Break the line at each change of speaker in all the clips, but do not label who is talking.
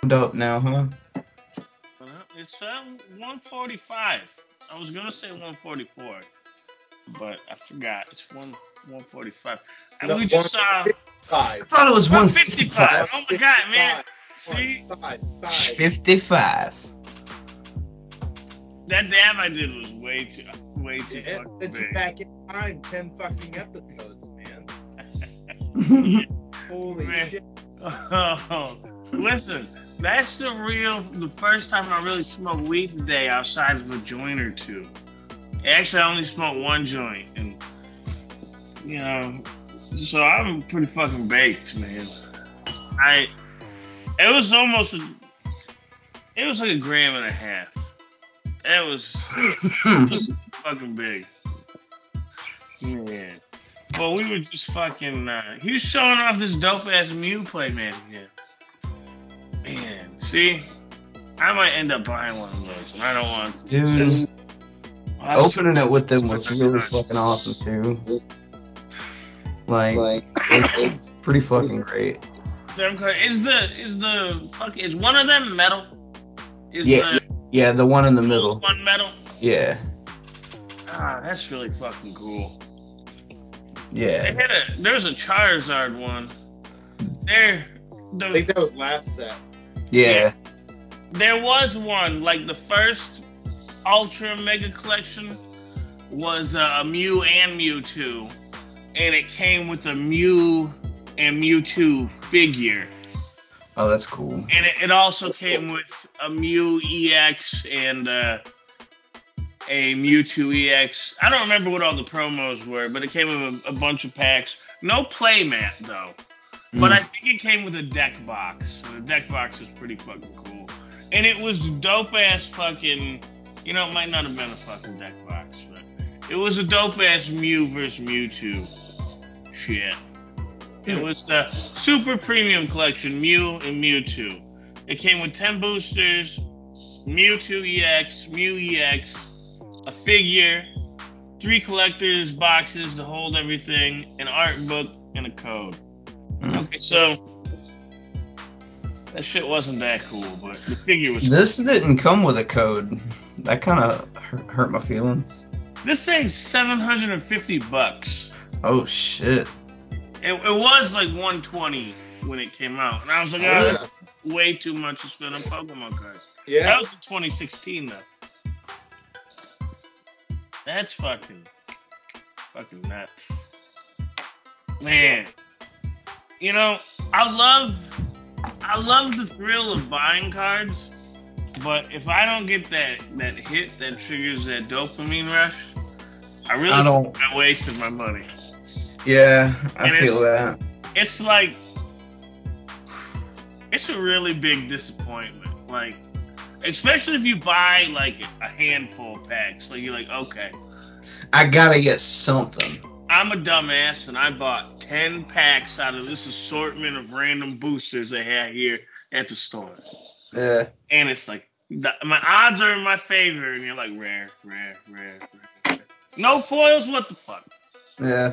up now, huh?
It's 145. I was gonna say 144, but I forgot. It's 145. And
No,
we just saw
I
155.
thought it was
155.
155.
Oh my god, man!
155.
See,
55.
that dab I did was way too
Yeah,
fucking
it's
big.
back in time 10 fucking episodes, man. Holy
Man.
shit.
Oh, listen, that's the first time I really smoked weed today outside of a joint or two. Actually, I only smoked one joint, and you know, so I'm pretty fucking baked, man. I it was almost it was like a gram and a half. It was fucking big. Yeah. Well, we were just fucking. He was showing off this dope ass Mew play, man. Man, see, I might end up buying one of those, and I don't want to.
Dude, opening it with them was really fucking awesome too. Like, it's pretty fucking great.
Is one of them metal?
Yeah, the one in the middle.
One metal?
Yeah.
That's really fucking cool.
Yeah.
There's a Charizard one.
I think that was last set.
Yeah.
There was one, like the first Ultra Mega Collection was a Mew and Mewtwo, and it came with a Mew and Mewtwo figure.
Oh, that's cool.
And it also came with a Mew EX and a Mewtwo EX. I don't remember what all the promos were, but it came with a bunch of packs. No playmat, though. But I think it came with a deck box. So the deck box is pretty fucking cool. And it was dope ass fucking. It might not have been a fucking deck box, but it was a dope ass Mew versus Mewtwo shit. It was the Super Premium Collection, Mew and Mewtwo. It came with 10 boosters, Mewtwo EX, Mew EX, a figure, 3 collectors boxes to hold everything, an art book, and a code. Okay, so that shit wasn't that cool, but the figure was cool.
This didn't come with a code. That kind of hurt my feelings.
This thing's $750.
Oh, shit.
It was like 120 when it came out, and I was like, that's way too much to spend on Pokemon cards.
Yeah.
That was in 2016, though. That's fucking nuts. Man. I love the thrill of buying cards, but if I don't get that hit that triggers that dopamine rush, I wasted my money.
Yeah, I feel that.
It's like, it's a really big disappointment. Like, especially if you buy like a handful of packs. Like, you're like, okay,
I gotta get something.
I'm a dumbass and I bought 10 packs out of this assortment of random boosters they had here at the store.
Yeah.
And it's like, my odds are in my favor, and you're like, rare. No foils, what the fuck?
Yeah.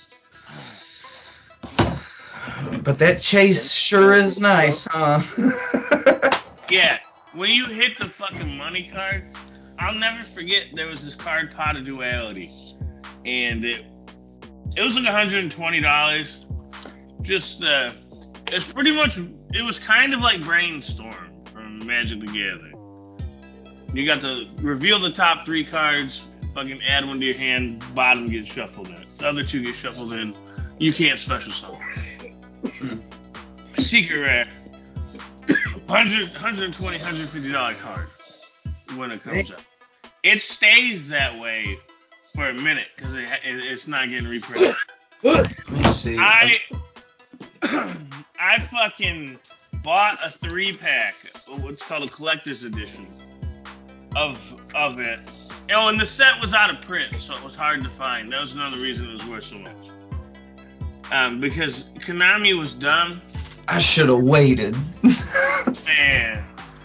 But that chase sure is nice, huh?
Yeah. When you hit the fucking money card, I'll never forget there was this card, Pot of Duality. And it was like $120. Just, it's pretty much, it was kind of like Brainstorm from Magic the Gathering. You got to reveal the top 3 cards, fucking add one to your hand, bottom gets shuffled in. The other 2 get shuffled in. You can't special summon. Secret rare. $120, $150 card when it comes out. It stays that way for a minute because it's not getting reprinted.
Let me see.
I fucking bought a 3-pack, what's called a collector's edition of it. And the set was out of print, so it was hard to find. That was another reason it was worth so much. Because Konami was dumb.
I should have waited.
Man.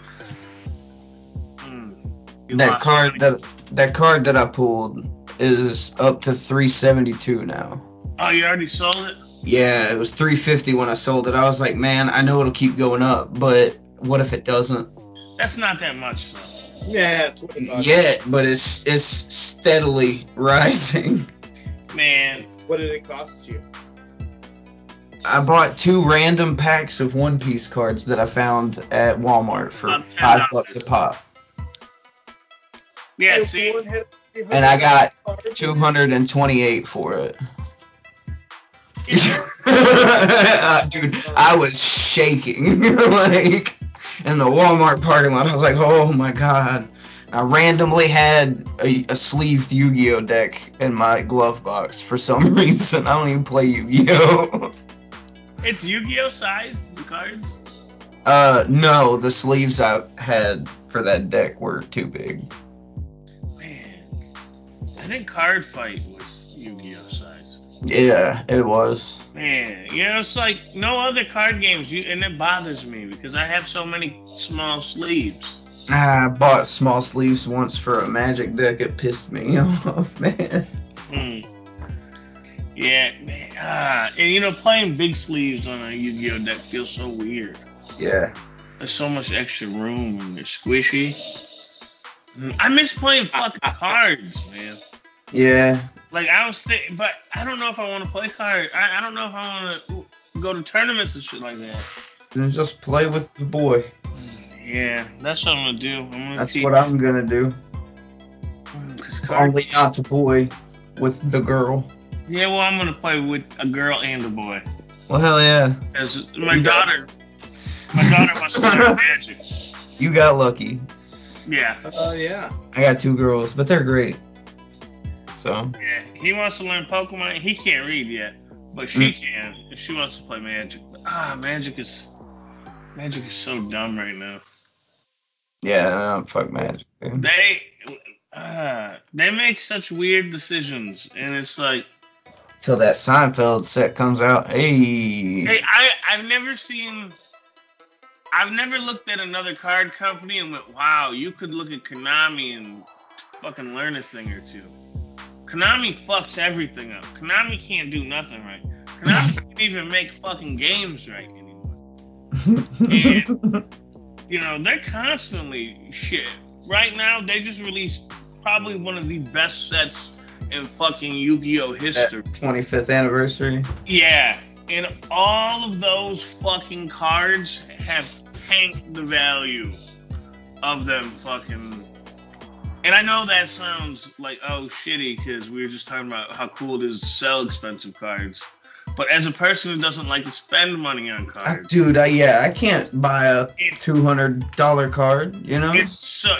That card that I pulled is up to $372 now.
Oh, you already sold it?
Yeah, it was $350 when I sold it. I was like, man, I know it'll keep going up, but What if it doesn't?
That's not that much, though.
Yeah, $20.
Yeah, but it's steadily rising.
Man.
What did it cost you?
I bought 2 random packs of One Piece cards that I found at Walmart for $5 a pop.
Yeah, see?
And I got 228 for it. Dude, I was shaking. Like, in the Walmart parking lot, I was like, oh my god. I randomly had a sleeved Yu-Gi-Oh deck in my glove box for some reason. I don't even play Yu-Gi-Oh.
It's Yu-Gi-Oh sized, the cards?
No, the sleeves I had for that deck were too big.
Man, I think Card Fight was Yu-Gi-Oh sized.
Yeah, it was.
Man, it's like no other card games, and it bothers me because I have so many small sleeves.
I bought small sleeves once for a Magic deck. It pissed me off, man.
Yeah, man. And playing big sleeves on a Yu-Gi-Oh deck feels so weird.
Yeah.
There's so much extra room and they're squishy. I miss playing fucking cards, man.
Yeah.
Like I was thinking, but I don't know if I want to play cards. I don't know if I want to go to tournaments and shit like that.
Then just play with the boy.
Yeah, that's what I'm gonna do.
That's what I'm gonna do. Only not the boy, with the girl.
Yeah, well, I'm gonna play with a girl and a boy.
Well, hell yeah.
As my daughter wants to learn Magic.
You got lucky.
Yeah.
Yeah.
I got 2 girls, but they're great. So.
Yeah, he wants to learn Pokemon. He can't read yet, but she can, and she wants to play Magic. Magic is so dumb right now.
Yeah, fuck Magic. Dude.
They make such weird decisions, and it's like.
Till that Seinfeld set comes out, hey.
I've never looked at another card company and went, wow, you could look at Konami and fucking learn a thing or two. Konami fucks everything up. Konami can't do nothing right. Konami can't even make fucking games right anymore. And, they're constantly shit. Right now, they just released probably one of the best sets in fucking Yu-Gi-Oh history.
25th anniversary.
Yeah. And all of those fucking cards have tanked the value of them fucking. And I know that sounds like, oh, shitty, because we were just talking about how cool it is to sell expensive cards. But as a person who doesn't like to spend money on cards.
Dude, I can't buy a $200 card,
It's so,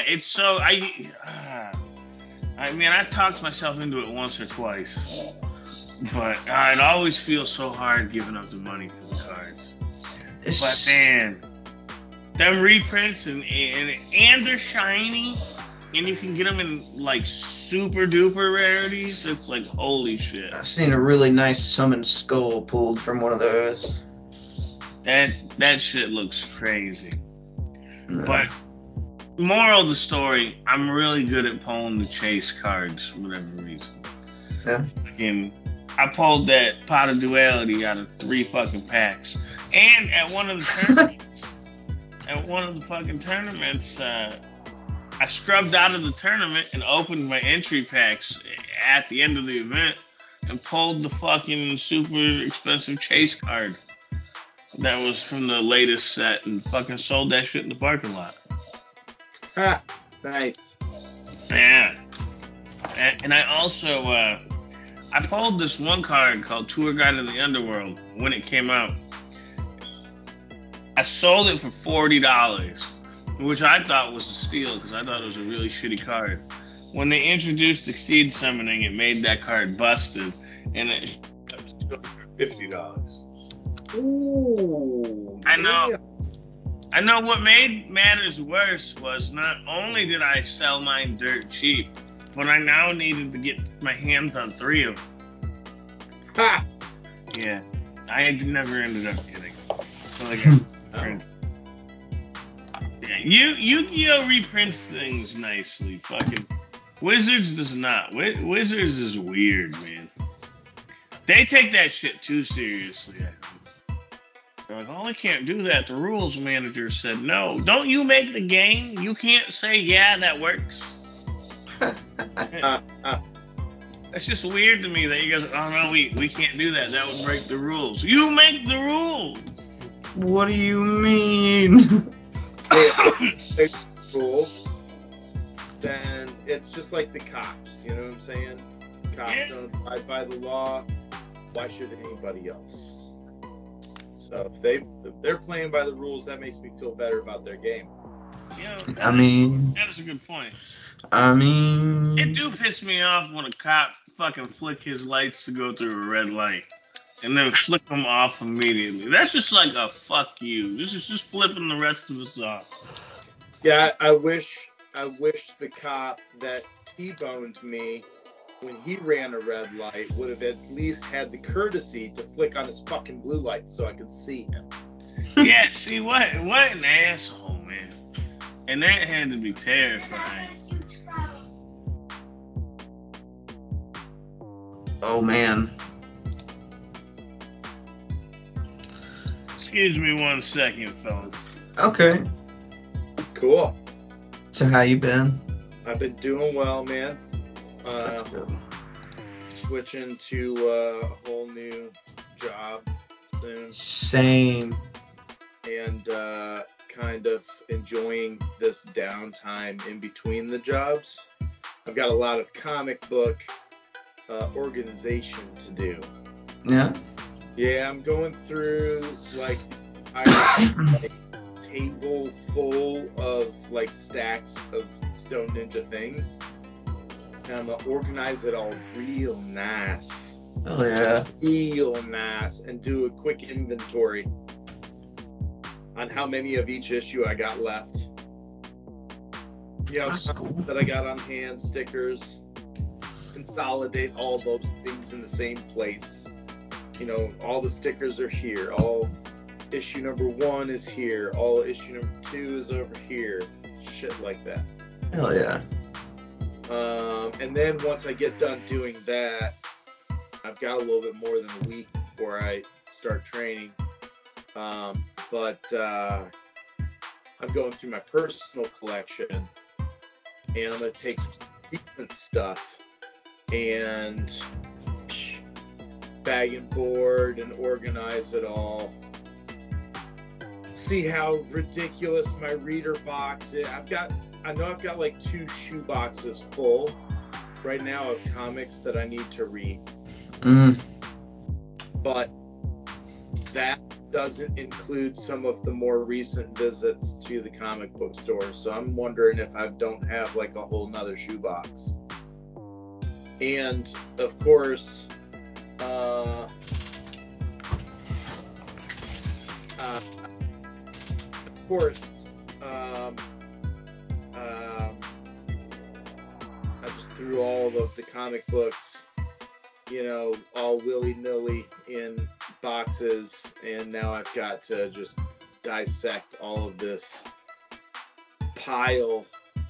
I've talked myself into it once or twice. But it always feels so hard giving up the money for the cards. But man, them reprints and they're shiny, and you can get them in like super duper rarities. It's like holy shit.
I've seen a really nice summon skull pulled from one of those.
That shit looks crazy. No. But moral of the story, I'm really good at pulling the chase cards for whatever reason.
Yeah.
I pulled that Pot of Duality out of 3 fucking packs. And at one of the tournaments, I scrubbed out of the tournament and opened my entry packs at the end of the event and pulled the fucking super expensive chase card that was from the latest set and fucking sold that shit in the parking lot.
Nice.
Yeah. And I also... I pulled this one card called Tour Guide to the Underworld when it came out. I sold it for $40, which I thought was a steal because I thought it was a really shitty card. When they introduced Exceed Summoning, it made that card busted, and it sold for $50.
Ooh.
I know what made matters worse was not only did I sell mine dirt cheap, but I now needed to get my hands on 3 of them.
Ha!
Yeah. I never ended up getting them. So they got reprints. Yeah, Yu-Gi-Oh! Reprints things nicely. Fucking Wizards does not. Wizards is weird, man. They take that shit too seriously, I think. They're like, oh, we can't do that. The rules manager said no. Don't you make the game? You can't say, yeah, that works. That's just weird to me that you guys, oh no, we can't do that. That would break the rules. You make the rules.
What do you mean?
If rules, then it's just like the cops. You know what I'm saying? Cops don't abide by the law. Why should anybody else? So if they're playing by the rules, that makes me feel better about their game.
Yeah,
I mean,
that is a good point.
It
do piss me off when a cop fucking flick his lights to go through a red light and then flick them off immediately. That's just like a fuck you. This is just flipping the rest of us off.
Yeah, I wish the cop that T-boned me when he ran a red light would have at least had the courtesy to flick on his fucking blue light so I could see him.
Yeah, see, what an asshole, man. And that had to be terrifying.
Oh, man.
Excuse me 1 second, fellas.
Okay.
Cool.
So how you been?
I've been doing well, man.
That's good.
Switching to a whole new job soon.
Same.
And kind of enjoying this downtime in between the jobs. I've got a lot of comic book organization to do.
Yeah?
Yeah, I'm going through like a table full of like stacks of Stone Ninja things. And I'm gonna organize it all real nice.
Oh yeah.
Real nice. And do a quick inventory on how many of each issue I got left. You know,
cool.
that I got on hand, stickers, consolidate all those things in the same place. You know, all the stickers are here. All issue number 1 is here. All issue number 2 is over here. Shit like that.
Hell yeah.
And then once I get done doing that, I've got a little bit more than a week before I start training. But I'm going through my personal collection, and I'm going to take some recent stuff and bag and board and organize it all. See how ridiculous my reader box is. I know I've got like 2 shoe boxes full right now of comics that I need to read. But that doesn't include some of the more recent visits to the comic book store. So I'm wondering if I don't have like a whole nother shoebox. And of course, I just threw all of the comic books, you know, all willy-nilly in boxes, and now I've got to just dissect all of this pile.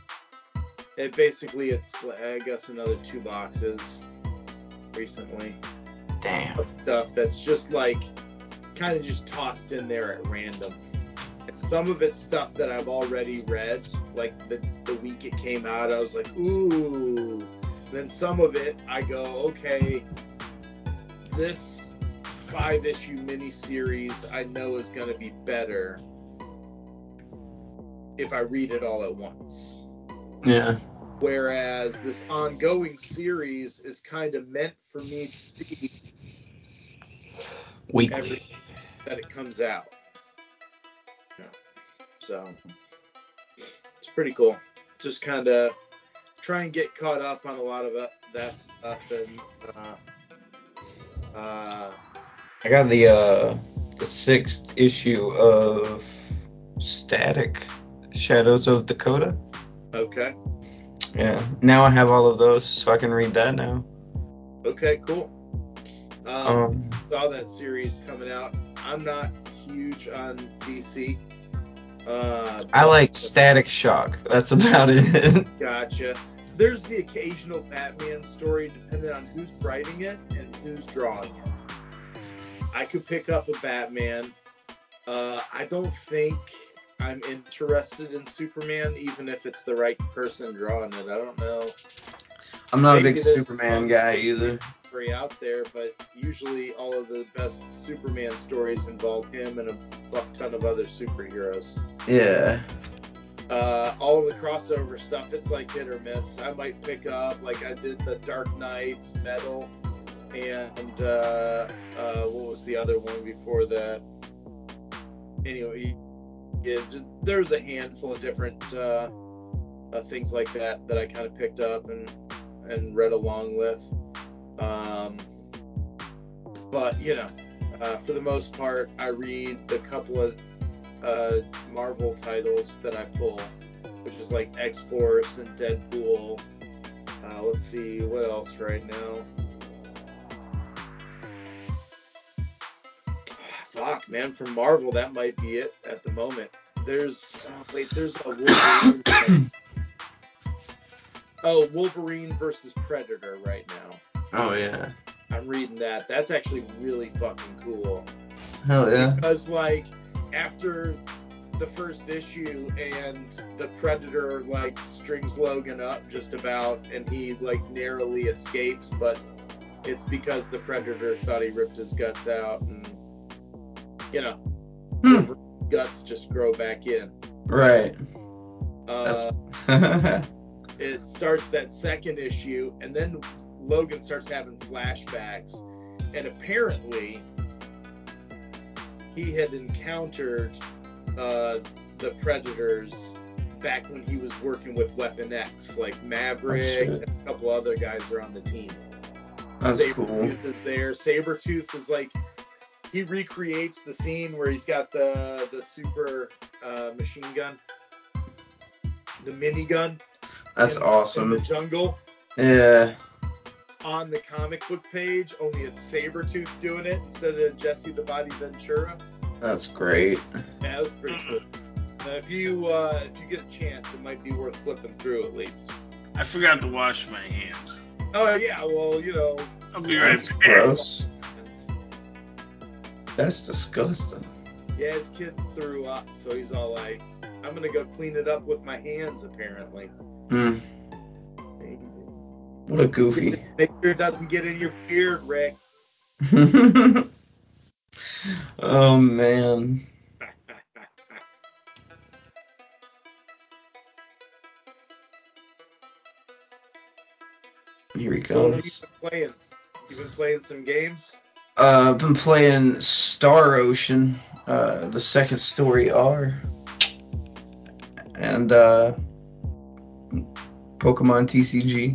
It's I guess another 2 boxes recently.
Damn.
Stuff that's just like kind of just tossed in there at random. Some of it's stuff that I've already read, like the week it came out, I was like, ooh. Then some of it, I go, okay, this 5-issue miniseries I know is going to be better if I read it all at once.
Yeah.
Whereas this ongoing series is kind of meant for me to read
weekly
that it comes out. Yeah. So it's pretty cool. Just kind of try and get caught up on a lot of that stuff. And
I got the 6th issue of Static Shadows of Dakota.
Okay.
Yeah. Now I have all of those, so I can read that now.
Okay, cool. Saw that series coming out. I'm not huge on DC.
I like Static Shock. That's about it.
Gotcha. There's the occasional Batman story, depending on who's writing it and who's drawing it. I could pick up a Batman I don't think I'm interested in Superman, even if it's the right person drawing it. I don't know.
I'm not a
Maybe
big
there's
Superman
some
guy either.
story out there, but usually all of the best Superman stories involve him and a fuck ton of other superheroes.
Yeah.
All of the crossover stuff, it's like hit or miss. I might pick up, like I did the Dark Knights, Metal, and what was the other one before that? Anyway, yeah, there's a handful of different things like that I kind of picked up and read along with. But for the most part, I read the couple of Marvel titles that I pull, which is like X-Force and Deadpool. Let's see what else right now. Fuck, man, from Marvel, that might be it at the moment. There's a Wolverine thing. Oh, Wolverine versus Predator right now.
Oh yeah.
I'm reading that. That's actually really fucking cool.
Hell yeah.
Because like after the first issue and the Predator like strings Logan up just about and he like narrowly escapes, but it's because the Predator thought he ripped his guts out and guts just grow back in.
Right.
It starts that second issue, and then Logan starts having flashbacks, and apparently he had encountered the Predators back when he was working with Weapon X, like Maverick and a couple other guys are on the team.
That's
Sabretooth
cool.
is there. Sabretooth is like, he recreates the scene where he's got the super machine gun, the minigun.
That's awesome.
In the jungle.
Yeah.
On the comic book page, only it's Sabretooth doing it instead of Jesse the Body Ventura.
That's great.
Yeah, that was pretty cool. If you get a chance, it might be worth flipping through at least.
I forgot to wash my hands.
Oh yeah, well
I'll be right
That's
back.
gross. That's disgusting.
Yeah, his kid threw up, so he's all like, I'm gonna go clean it up with my hands, apparently.
What a goofy.
Make sure it doesn't get in your beard, Rick.
Oh man. Here he
So what have you
comes.
been playing? You been playing some games?
I've been playing Star Ocean, the second story R, and Pokemon TCG.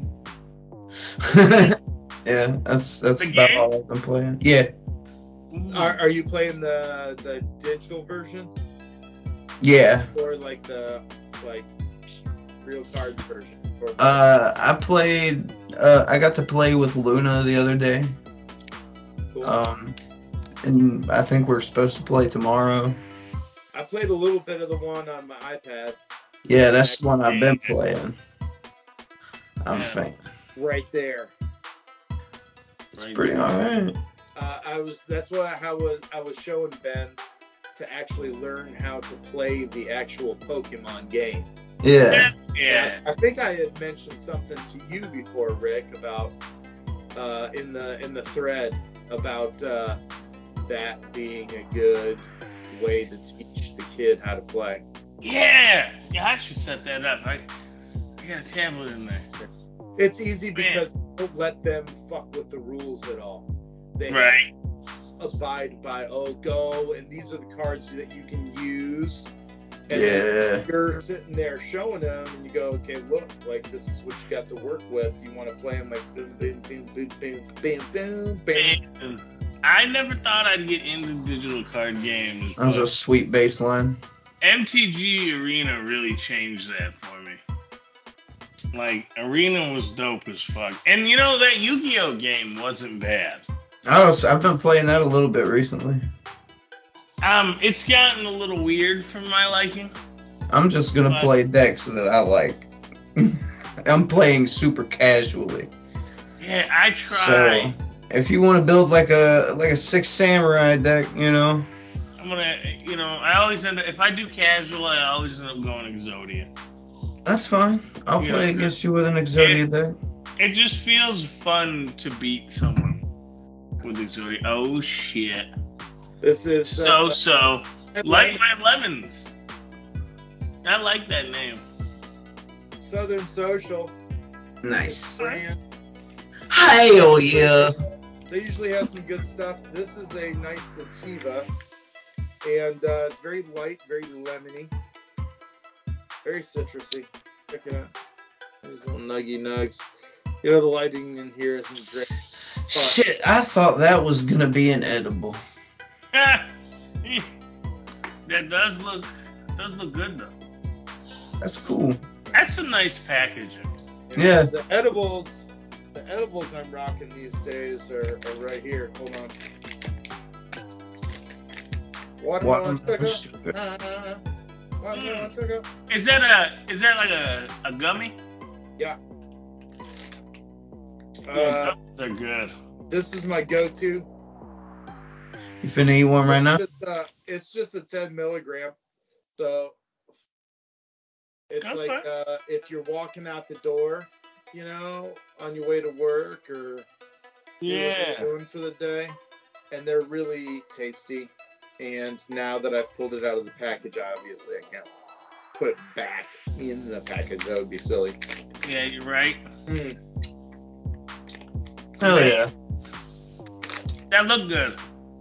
Yeah, that's about all I've been playing. Yeah.
Are you playing the digital version?
Yeah.
Or like the real cards version?
I played. I got to play with Luna the other day.
Cool.
And I think we're supposed to play tomorrow.
I played a little bit of the one on my iPad.
Yeah, that's the one I've been playing. I'm a fan.
Right there.
It's pretty alright.
That's why I was showing Ben to actually learn how to play the actual Pokemon game.
Yeah.
Yeah.
I think I had mentioned something to you before, Rick, about in the thread about that being a good way to teach the kid how to play.
Yeah, I should set that up. I got a tablet in there.
It's easy because you don't let them fuck with the rules at all. They abide by, go, and these are the cards that you can use. And you're sitting there showing them, and you go, okay, look, like, this is what you got to work with. You want to play them like boom, boom, boom, boom, boom, boom, boom, boom.
I never thought I'd get into digital card games.
That was a sweet baseline.
MTG Arena really changed that for me. Like, Arena was dope as fuck. And that Yu-Gi-Oh game wasn't bad.
I've been playing that a little bit recently.
It's gotten a little weird for my liking.
I'm just gonna play decks that I like. I'm playing super casually.
Yeah, I try.
So if you want to build like a Six Samurai deck,
I'm gonna, I always end up, if I do casual, I always end up going Exodia.
That's fine. I'll
You
play
know,
against you with an Exodia deck.
It just feels fun to beat someone with Exodia. Oh shit.
This is
So. Light my lemons. I like that name.
Southern Social.
Nice.
Brand.
Hell yeah.
They usually have some good stuff. This is a nice sativa, and it's very light, very lemony, very citrusy. Check it out. These little nuggy nugs. The lighting in here isn't great.
Shit, I thought that was gonna be an edible.
That does look good though.
That's cool.
That's some nice packaging.
Yeah.
The edibles I'm rocking these days are right here. Hold on. Watermelon sugar. Watermelon sugar.
Is that like a gummy?
Yeah.
They're good.
This is my go-to.
You finna eat one right now?
It's just a 10 milligram. So it's
Okay.
like if you're walking out the door, on your way to work or what you're doing for the day, and they're really tasty. And now that I've pulled it out of the package, obviously I can't put it back in the package. That would be silly.
Yeah, you're right.
Hell yeah.
That looked good.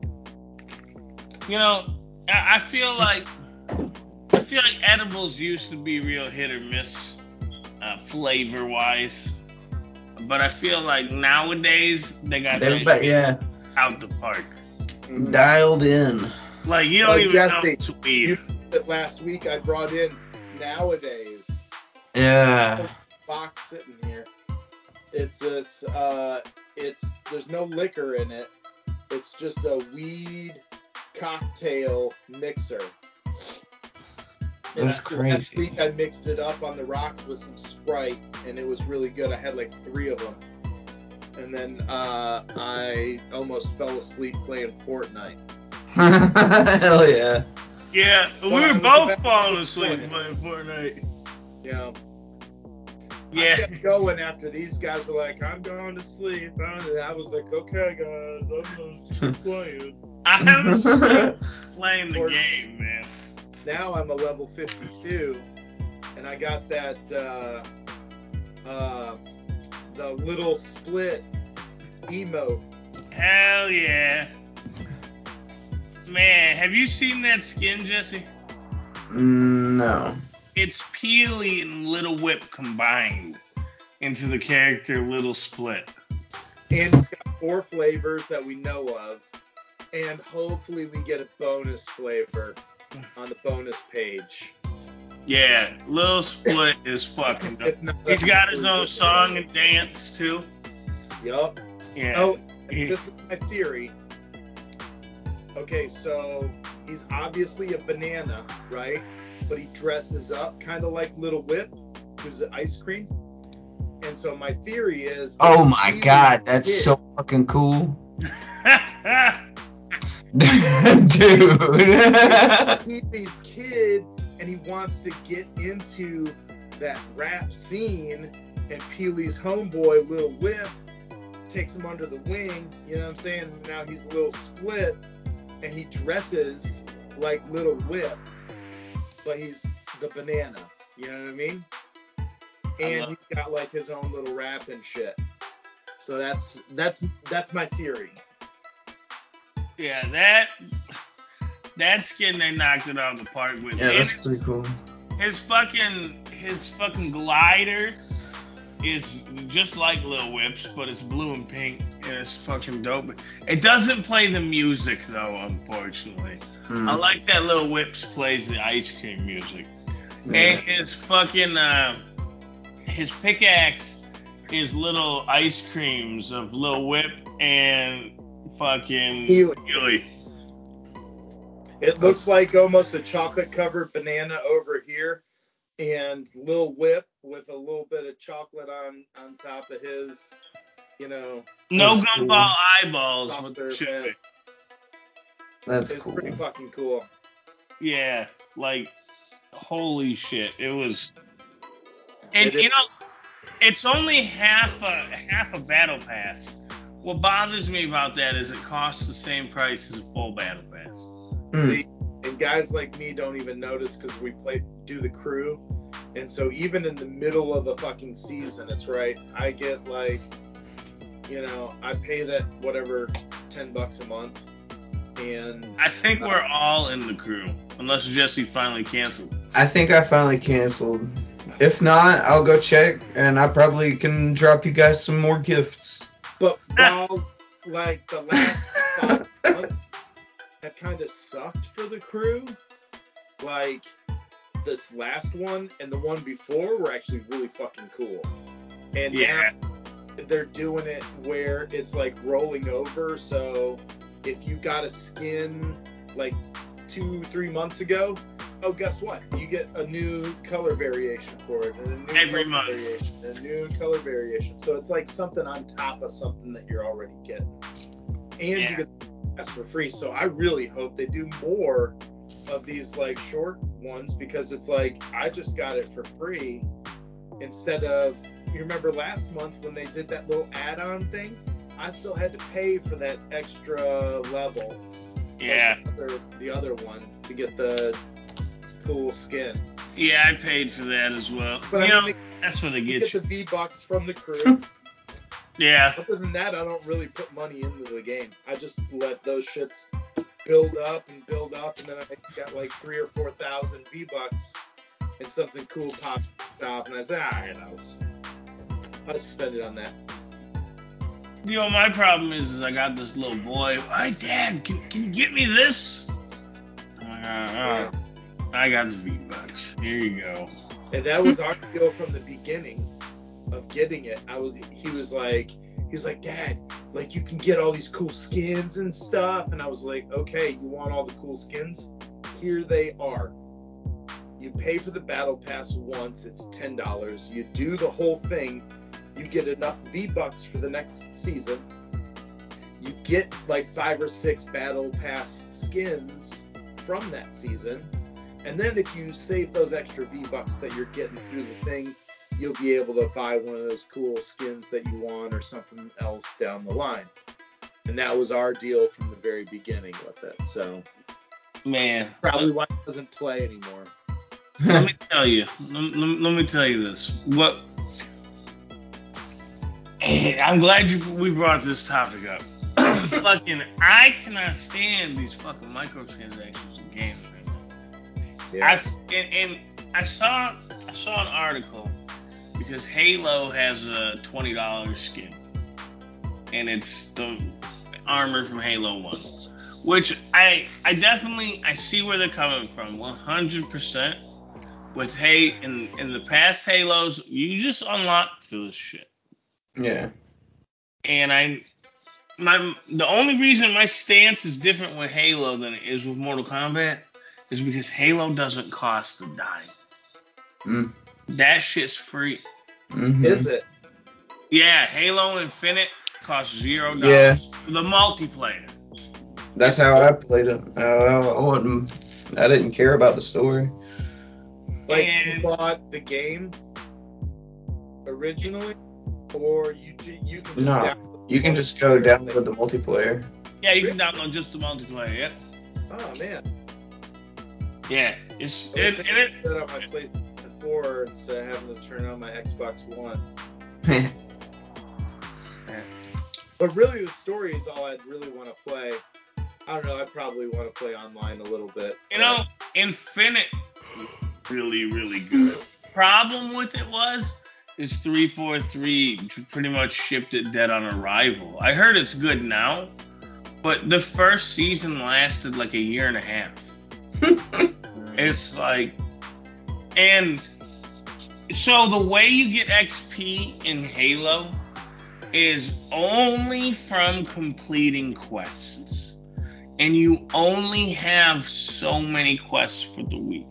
I feel like edibles used to be real hit or miss, flavor wise. But I feel like nowadays they got that out the park.
Dialed in.
Like you don't even
Jesse,
know it's weed.
Last week I brought in nowadays.
Yeah.
Box sitting here. It's this. There's no liquor in it. It's just a weed cocktail mixer.
That's crazy.
Last week I mixed it up on the rocks with some Sprite, and it was really good. I had like 3 of them. And then I almost fell asleep playing Fortnite.
Hell yeah.
Yeah, we were both falling asleep playing Fortnite.
Yeah.
Yeah.
I kept going after these guys were like, I'm going to sleep. And I was like, okay, guys, I'm going to keep playing.
I'm still playing the game, man.
Now I'm a level 52, and I got that, the little split emote.
Hell yeah. Man, have you seen that skin, Jesse?
No.
It's Peely and Little Whip combined into the character Little Split.
And it's got 4 flavors that we know of, and hopefully we get a bonus flavor on the bonus page.
Yeah, Little Split is fucking dope. He's got his own song and dance, too.
Yup.
Yeah.
Oh, this is my theory. Okay, so he's obviously a banana, right? But he dresses up kind of like Little Whip, who's an ice cream. And so my theory is...
Oh my god, that's so fucking cool. Dude.
He's kid, and he wants to get into that rap scene, and Peely's homeboy, Lil Whip, takes him under the wing, you know what I'm saying? Now he's a little split, and he dresses like Little Whip, but he's the banana, you know what I mean? And he's got like his own little rap and shit. So that's my theory.
Yeah, that skin they knocked it out of the park with.
Yeah, that's pretty cool.
His fucking glider is just like Lil Whip's, but it's blue and pink, and it's fucking dope. It doesn't play the music though, unfortunately. I like that Lil Whip's plays the ice cream music. Yeah. And his fucking his pickaxe is little ice creams of Lil Whip and fucking Peely.
It looks like almost a chocolate covered banana over here, and Lil Whip with a little bit of chocolate on top of his,
No gumball eyeballs with the chip.
That's
It's
cool.
pretty fucking cool.
Yeah, like holy shit, it was. And
It is.
it's only half a battle pass. What bothers me about that is it costs the same price as a full battle pass.
See, and guys like me don't even notice because we do the crew, and so even in the middle of a fucking season, it's right. I get like, I pay that whatever $10 a month, and
I think we're all in the crew, unless Jesse finally canceled.
I think I finally canceled. If not, I'll go check, and I probably can drop you guys some more gifts.
But while like the last 5 months have kind of sucked for the crew, like this last one and the one before were actually really fucking cool. And
Yeah.
now they're doing it where it's like rolling over. So if you got a skin like 2-3 months ago, oh, guess what? You get a new color variation for it, and a new
Every
color
month.
variation, and a new color variation. So it's like something on top of something that you're already getting, and
Yeah.
you get that's for free. So I really hope they do more of these like short ones, because it's like I just got it for free instead of, you remember last month when they did that little add-on thing? I still had to pay for that extra level.
Yeah.
Like the other one to get the cool skin.
Yeah, I paid for that as well.
But I mean,
that's what they
you
get
get
you.
the V-Bucks from the crew.
Yeah.
Other than that, I don't really put money into the game. I just let those shits build up, and then I got like 3,000 or 4,000 V-Bucks, and something cool popped up, and I said, alright, I'll spend it on that.
My problem is I got this little boy. Hey, Dad, can you get me this? I'm like,
Yeah.
I got the V-Bucks. Here you go.
And that was our deal from the beginning of getting it. He was like, Dad, like you can get all these cool skins and stuff. And I was like, okay, you want all the cool skins? Here they are. You pay for the battle pass once, it's $10. You do the whole thing, you get enough V-Bucks for the next season. You get like 5 or 6 battle pass skins from that season. And then if you save those extra V-Bucks that you're getting through the thing, you'll be able to buy one of those cool skins that you want or something else down the line. And that was our deal from the very beginning with it. So,
man,
probably why it doesn't play anymore.
Let me tell you. Let me tell you this. What? I'm glad we brought this topic up. I cannot stand these fucking microtransactions in games.
Yeah.
I saw an article because Halo has a $20 skin, and it's the armor from Halo 1, which I definitely see where they're coming from 100%. With in the past Halos, you just unlocked this shit.
Yeah.
And the only reason my stance is different with Halo than it is with Mortal Kombat is because Halo doesn't cost a dime.
Mm.
That shit's free.
Mm-hmm.
Is it?
Yeah, Halo Infinite costs $0.
Yeah.
The multiplayer.
That's how I played it. I didn't care about the story.
Like, you bought the game originally, or you can just download
you can just go download the multiplayer.
Yeah, you can download just the multiplayer. Yep.
Oh man.
Yeah,
Set up my PlayStation 4 instead of having to turn on my Xbox One. But really, the story is all I'd really want to play. I don't know. I'd probably want to play online a little bit.
Infinite, really, really good. Problem with it is 343 pretty much shipped it dead on arrival. I heard it's good now, but the first season lasted like a year and a half. It's like, and so the way you get XP in Halo is only from completing quests, and you only have so many quests for the week.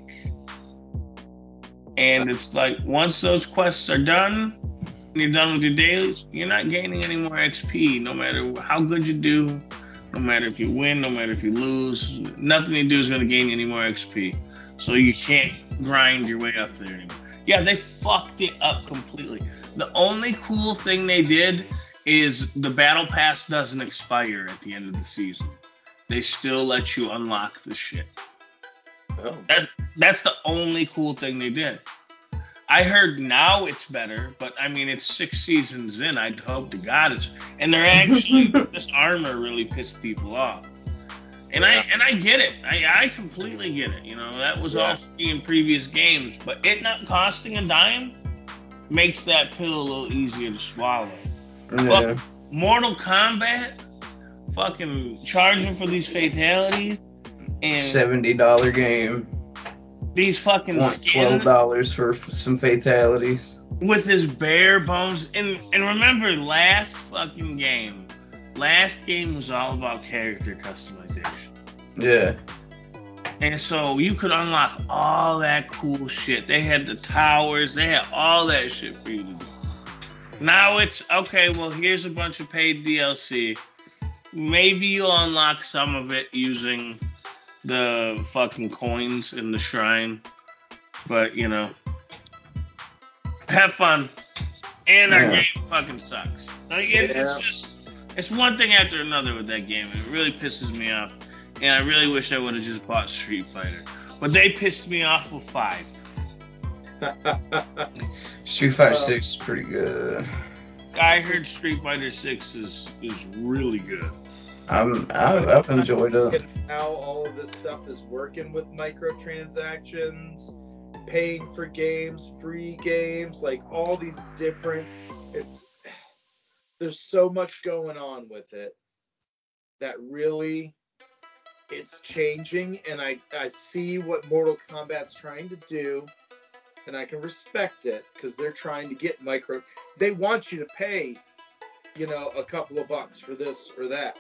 And it's like, once those quests are done, and you're done with your dailies, you're not gaining any more XP, no matter how good you do, No matter if you win, no matter if you lose, nothing you do is going to gain you any more XP. So you can't grind your way up there anymore. Yeah, they fucked it up completely. The only cool thing they did is the battle pass doesn't expire at the end of the season. They still let you unlock the shit.
Oh.
That's the only cool thing they did. I heard now it's better, but I mean it's 6 seasons in. I'd hope to God it's, and they're actually this armor really pissed people off. And I get it. I completely get it. You know, that was all free in previous games, but it not costing a dime makes that pill a little easier to swallow.
Yeah.
But Mortal Kombat, fucking charging for these fatalities and
$70 game.
these fucking
Want
skins
$12 for some fatalities.
with this bare bones. And remember, last game was all about character customization.
Yeah.
And so you could unlock all that cool shit. They had the towers, they had all that shit for you to do. Now it's okay, well, here's a bunch of paid DLC. Maybe you'll unlock some of it using the fucking coins in the shrine. But, you know, have fun. And our game fucking sucks. Like, it's just, it's one thing after another with that game. It really pisses me off. And I really wish I would have just bought Street Fighter. But they pissed me off with 5.
Street Fighter 6 is pretty good.
I heard Street Fighter 6 is really good.
I've enjoyed it.
How all of this stuff is working with microtransactions, paying for games, free games, like all these different. There's so much going on with it that really it's changing, and I see what Mortal Kombat's trying to do, and I can respect it because they're trying to get they want you to pay, you know, a couple of bucks for this or that.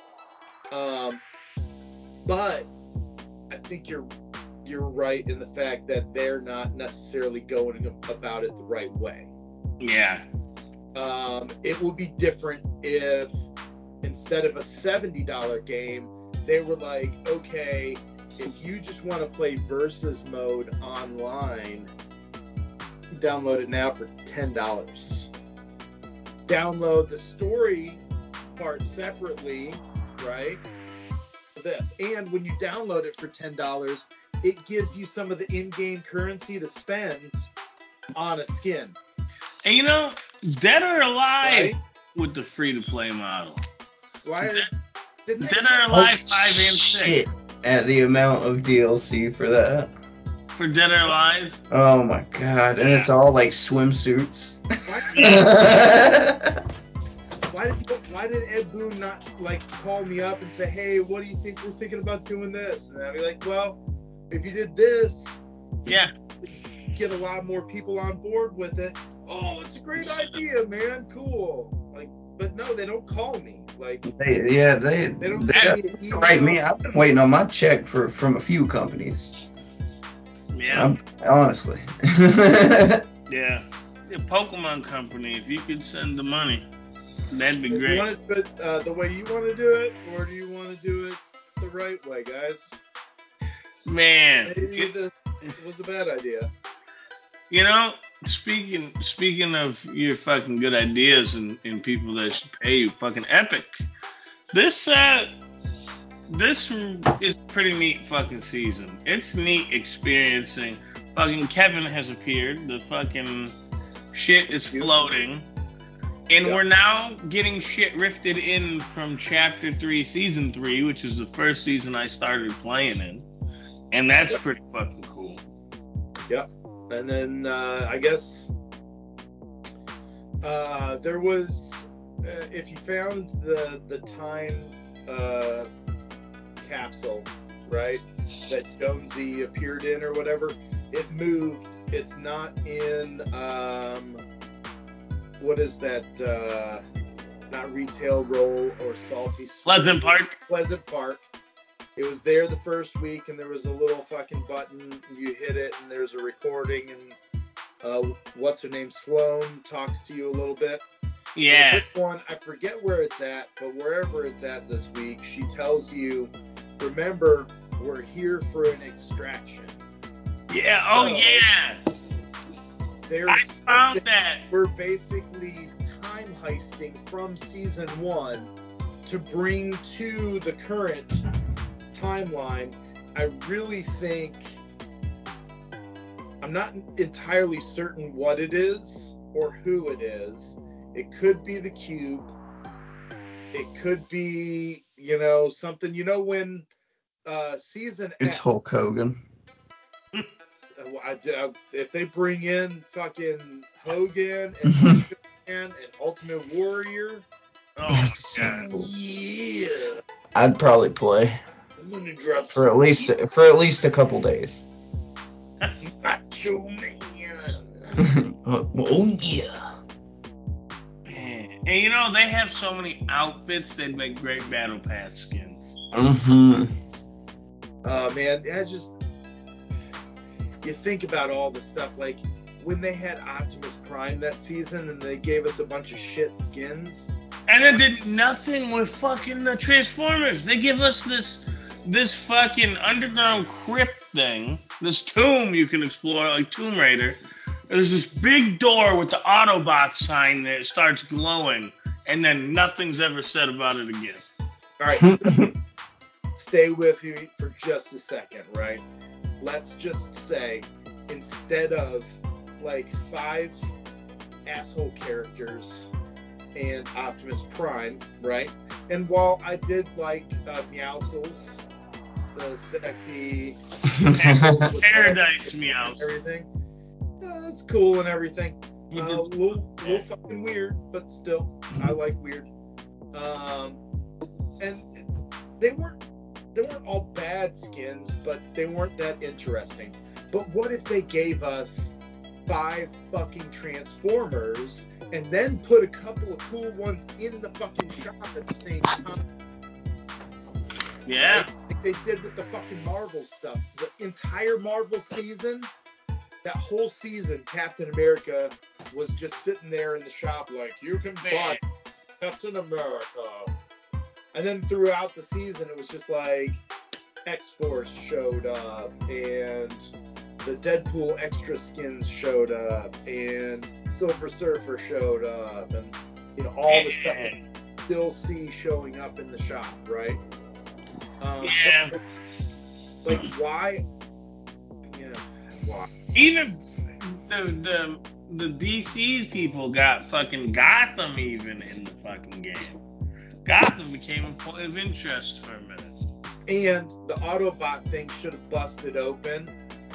But I think you're right in the fact that they're not necessarily going about it the right way.
Yeah.
It would be different if instead of a $70 game, they were like, okay, if you just want to play versus mode online, download it now for $10. Download the story part separately, right? For this. And when you download it for $10, it gives you some of the in-game currency to spend on a skin.
And you know, Dead or Alive
Right?
with the free-to-play model.
Why is
Dead or Alive 5 and 6.
Shit. At the amount of DLC for that.
For Dead or Alive?
Oh my god. And it's all like swimsuits.
Why did Ed Boon not like call me up and say, hey, what do you think we're thinking about doing this? And I'd be like, well, if you did this,
yeah,
get a lot more people on board with it. Oh, it's a great idea, man. Cool. Like, but no, they don't call me. Like,
they
don't send me an email.
Right, me. I've been waiting on my check from a few companies.
Yeah.
Honestly.
Yeah. The Pokemon Company, if you could send the money, that'd be great.
You want to do it the way you want to do it, or do you want to do it the right way, guys?
Man.
Maybe this was a bad idea.
You know, speaking of your fucking good ideas and people that should pay you, fucking Epic. This is pretty neat fucking season. It's neat experiencing. Fucking Kevin has appeared. The fucking shit is floating. And we're now getting shit rifted in from Chapter 3, Season 3, which is the first season I started playing in. And that's pretty fucking cool.
Yep. And then I guess there was, if you found the time capsule, right, that Jonesy appeared in or whatever, it moved. It's not in, what is that, not Retail Roll or Salty
Pleasant Park.
Pleasant Park. It was there the first week, and there was a little fucking button. You hit it, and there's a recording, and what's her name, Sloan, talks to you a little bit.
Yeah.
This one, I forget where it's at, but wherever it's at this week, she tells you, remember, we're here for an extraction.
Yeah. Oh,
So,
yeah.
There's
I found
something-
that.
We're basically time heisting from season 1 to bring to the current timeline. I really think, I'm not entirely certain what it is or who it is. It could be the Cube. It could be, something, when season
It's
F,
Hulk Hogan.
if they bring in fucking Hogan and Macho Man and Ultimate Warrior,
Oh, my
So-
God.
yeah,
I'd probably play
I'm gonna drop
for at least a couple days.
Macho Man.
Oh yeah.
Man. And they have so many outfits, they'd make great Battle Pass skins.
Mm-hmm.
Man, you think about all the stuff, like when they had Optimus Prime that season and they gave us a bunch of shit skins.
And they did nothing with fucking the Transformers. They give us this fucking underground crypt thing, this tomb you can explore, like Tomb Raider. There's this big door with the Autobots sign that starts glowing, and then nothing's ever said about it again.
All right, stay with you for just a second, right? Let's just say, instead of like 5 asshole characters and Optimus Prime, right? And while I did like Meowscles, the sexy
Paradise Meows.
everything, that's cool and everything. A little fucking weird, but still, I like weird. And they weren't all bad skins, but they weren't that interesting. But what if they gave us 5 fucking Transformers and then put a couple of cool ones in the fucking shop at the same time?
Yeah.
Right? Like they did with the fucking Marvel stuff. The entire Marvel season, that whole season, Captain America was just sitting there in the shop like, you can buy Captain America. And then throughout the season, it was just like X-Force showed up, and the Deadpool extra skins showed up, and Silver Surfer showed up, and all the stuff that you still see showing up in the shop, right?
Yeah.
Like why? Yeah, why?
Even the DC people got fucking Gotham even in the fucking game. Gotham became a point of interest for a minute.
And the Autobot thing should have busted open,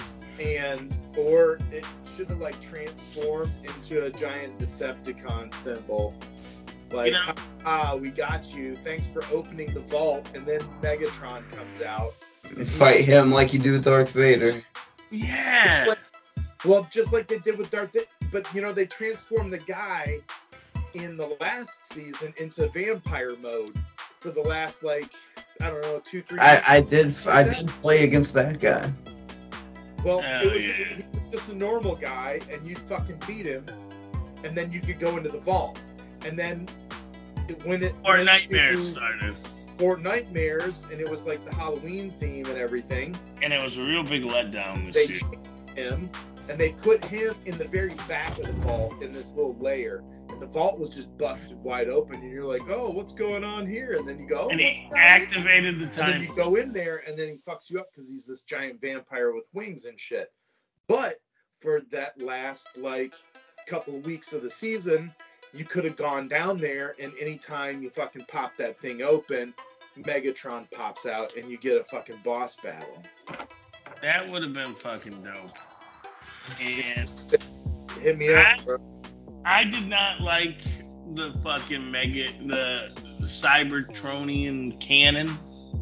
or it should have like transformed into a giant Decepticon symbol. Like, we got you. Thanks for opening the vault. And then Megatron comes out. And
Fight him like you do with Darth Vader.
Yeah.
Well, just like they did with Darth Vader. But, they transformed the guy in the last season into vampire mode for the last, 2, 3 years.
I did play against that guy.
Well, he was just a normal guy, and you'd fucking beat him, and then you could go into the vault. And then
Or Nightmares started.
Or Nightmares, and it was like the Halloween theme and everything.
And it was a real big letdown
They
this year.
changed him, and they put him in the very back of the vault in this little layer. And the vault was just busted wide open, and you're like, oh, what's going on here? And then you go, oh,
And
what's
he
going on?
activated the time.
And then you go in there, and then he fucks you up because he's this giant vampire with wings and shit. But for that last, couple of weeks of the season, you could have gone down there, and anytime you fucking pop that thing open, Megatron pops out, and you get a fucking boss battle.
That would have been fucking dope. And
Hit me up, bro.
I did not like the fucking the Cybertronian cannon.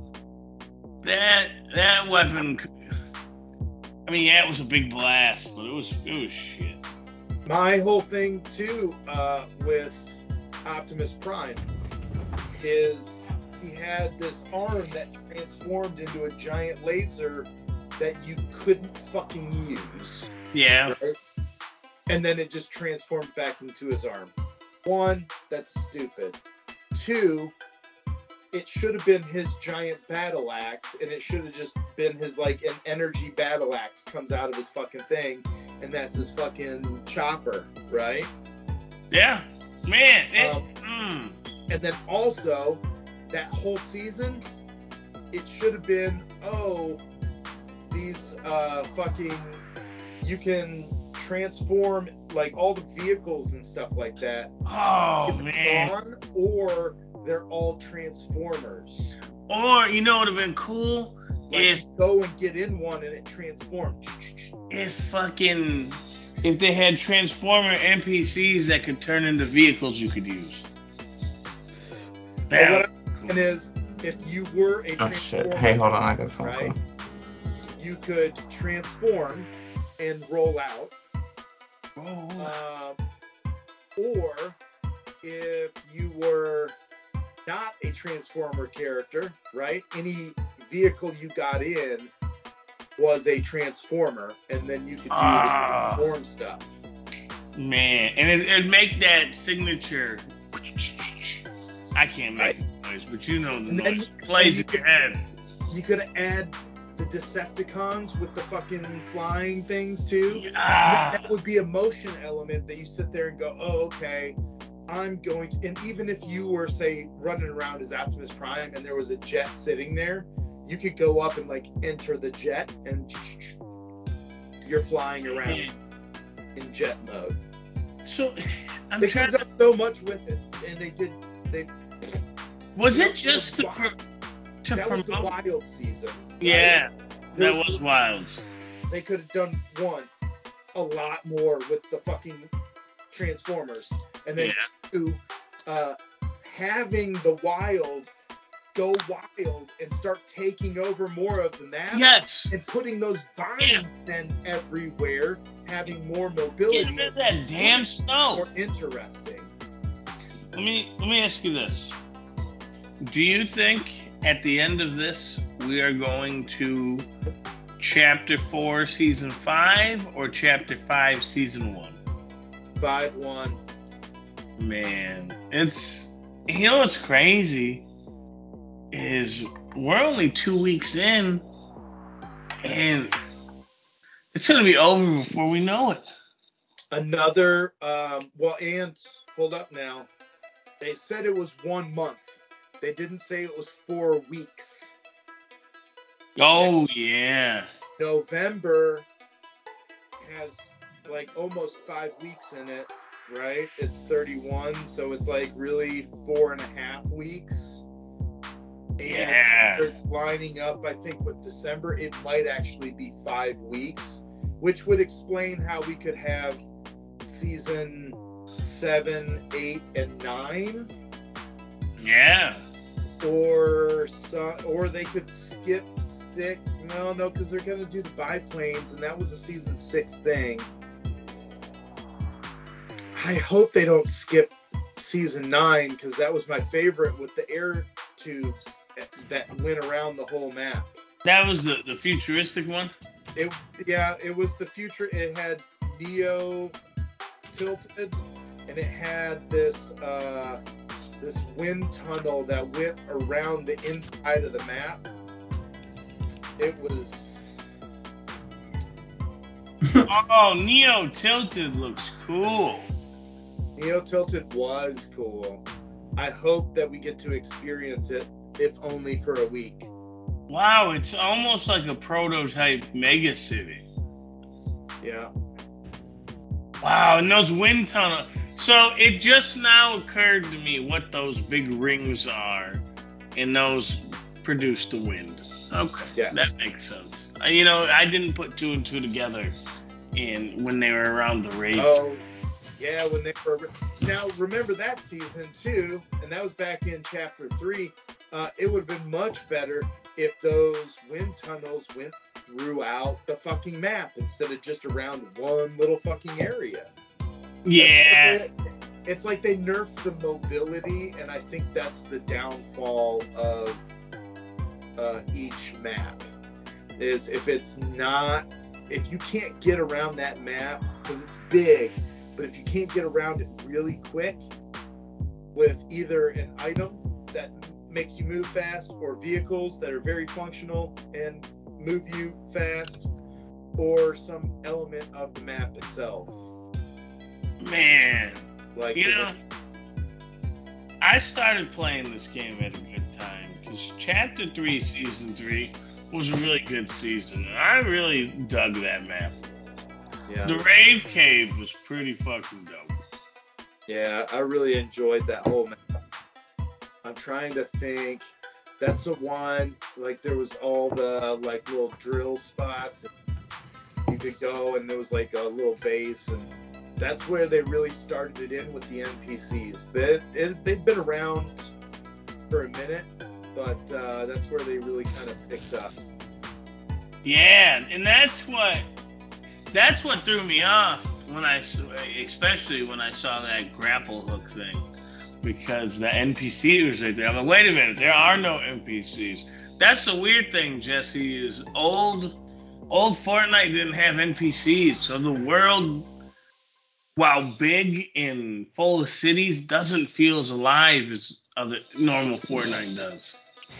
That weapon. It was a big blast, but it was shit.
My whole thing too with Optimus Prime is he had this arm that transformed into a giant laser that you couldn't fucking use.
Yeah.
Right? And then it just transformed back into his arm. One, that's stupid. Two, it should have been his giant battle axe, and it should have just been his, like, an energy battle axe comes out of his fucking thing, and that's his fucking chopper, right?
Yeah. Man.
And then also, that whole season, it should have been, these fucking, you can transform, like, all the vehicles and stuff like that.
Oh, man.
Gone, or they're all Transformers.
Or, you know what would have been cool?
Like,
if
you go and get in one and it transforms.
If they had Transformer NPCs that could turn into vehicles you could use.
But what I'm saying is, if you were a
Oh shit.
Transformer,
Hey, hold on, I got a phone
right,
call.
you could transform and roll out. Or if you were not a Transformer character, right, any vehicle you got in was a Transformer, and then you could do the transform stuff.
Man, and it'd make that signature. I can't make the noise, but you know the noise. Plays in your head.
You could add the Decepticons with the fucking flying things too. That would be a motion element that you sit there and go, oh, okay, I'm going to, and even if you were, say, running around as Optimus Prime and there was a jet sitting there, you could go up and, like, enter the jet and you're flying around in jet mode.
So
they could have done so much with it, and they did.
Was it just to
that
promote?
Was the Wild season. Right?
Yeah, that was Wild.
They could have done a lot more with the fucking Transformers, and then two, having the Wild go wild and start taking over more of the map.
Yes.
And putting those vines then everywhere, having more mobility.
Get rid of that damn snow.
More interesting.
Let me ask you this. Do you think at the end of this we are going to Chapter 4 Season 5 or Chapter 5 Season 1?
5-1.
Man, it's, you know what's crazy is we're only 2 weeks in and it's going to be over before we know it.
Another, and hold up now. They said it was 1 month. They didn't say it was 4 weeks.
Oh, yeah.
November has, like, almost 5 weeks in it, right? It's 31, so it's, like, really 4.5 weeks. And it's lining up, I think, with December. It might actually be 5 weeks, which would explain how we could have season 7, 8, and 9.
Yeah.
Or they could skip 6. No, because they're gonna do the biplanes, and that was a season 6 thing. I hope they don't skip season 9, because that was my favorite with the air tubes that went around the whole map.
That was the futuristic one?
It was the future. It had Neo tilted, and it had this wind tunnel that went around the inside of the map. It was...
Oh, Neo Tilted looks cool.
Neo Tilted was cool. I hope that we get to experience it, if only for a week.
Wow, it's almost like a prototype Mega City.
Yeah.
Wow, and those wind tunnels. So it just now occurred to me what those big rings are, and those produce the wind. Okay, yes. That makes sense. I didn't put 2 and 2 together when they were around the race.
Oh, yeah, when they were. Now, remember that season, too, and that was back in Chapter 3. It would have been much better if those wind tunnels went throughout the fucking map instead of just around one little fucking area.
Yeah.
It's like they nerfed the mobility, and I think that's the downfall of each map. Is if you can't get around that map, because it's big, but if you can't get around it really quick, with either an item that makes you move fast, or vehicles that are very functional and move you fast, or some element of the map itself.
Man,
Like
you know, I started playing this game at a good time because Chapter 3, Season 3 was a really good season. And I really dug that map.
yeah,
The Rave Cave was pretty fucking dope.
yeah, I really enjoyed that whole map. I'm trying to think. That's the one, like, there was all the, like, little drill spots. And you could go, and there was, like, a little base, and that's where they really started it in with the NPCs. They've been around for a minute, but that's where they really kind of picked up.
Yeah, and that's what threw me off especially when I saw that grapple hook thing, because the NPC was right there. I'm like, wait a minute, there are no NPCs. That's the weird thing, Jesse, is old Fortnite didn't have NPCs, so the world, while big and full of cities, doesn't feel as alive as other normal Fortnite does.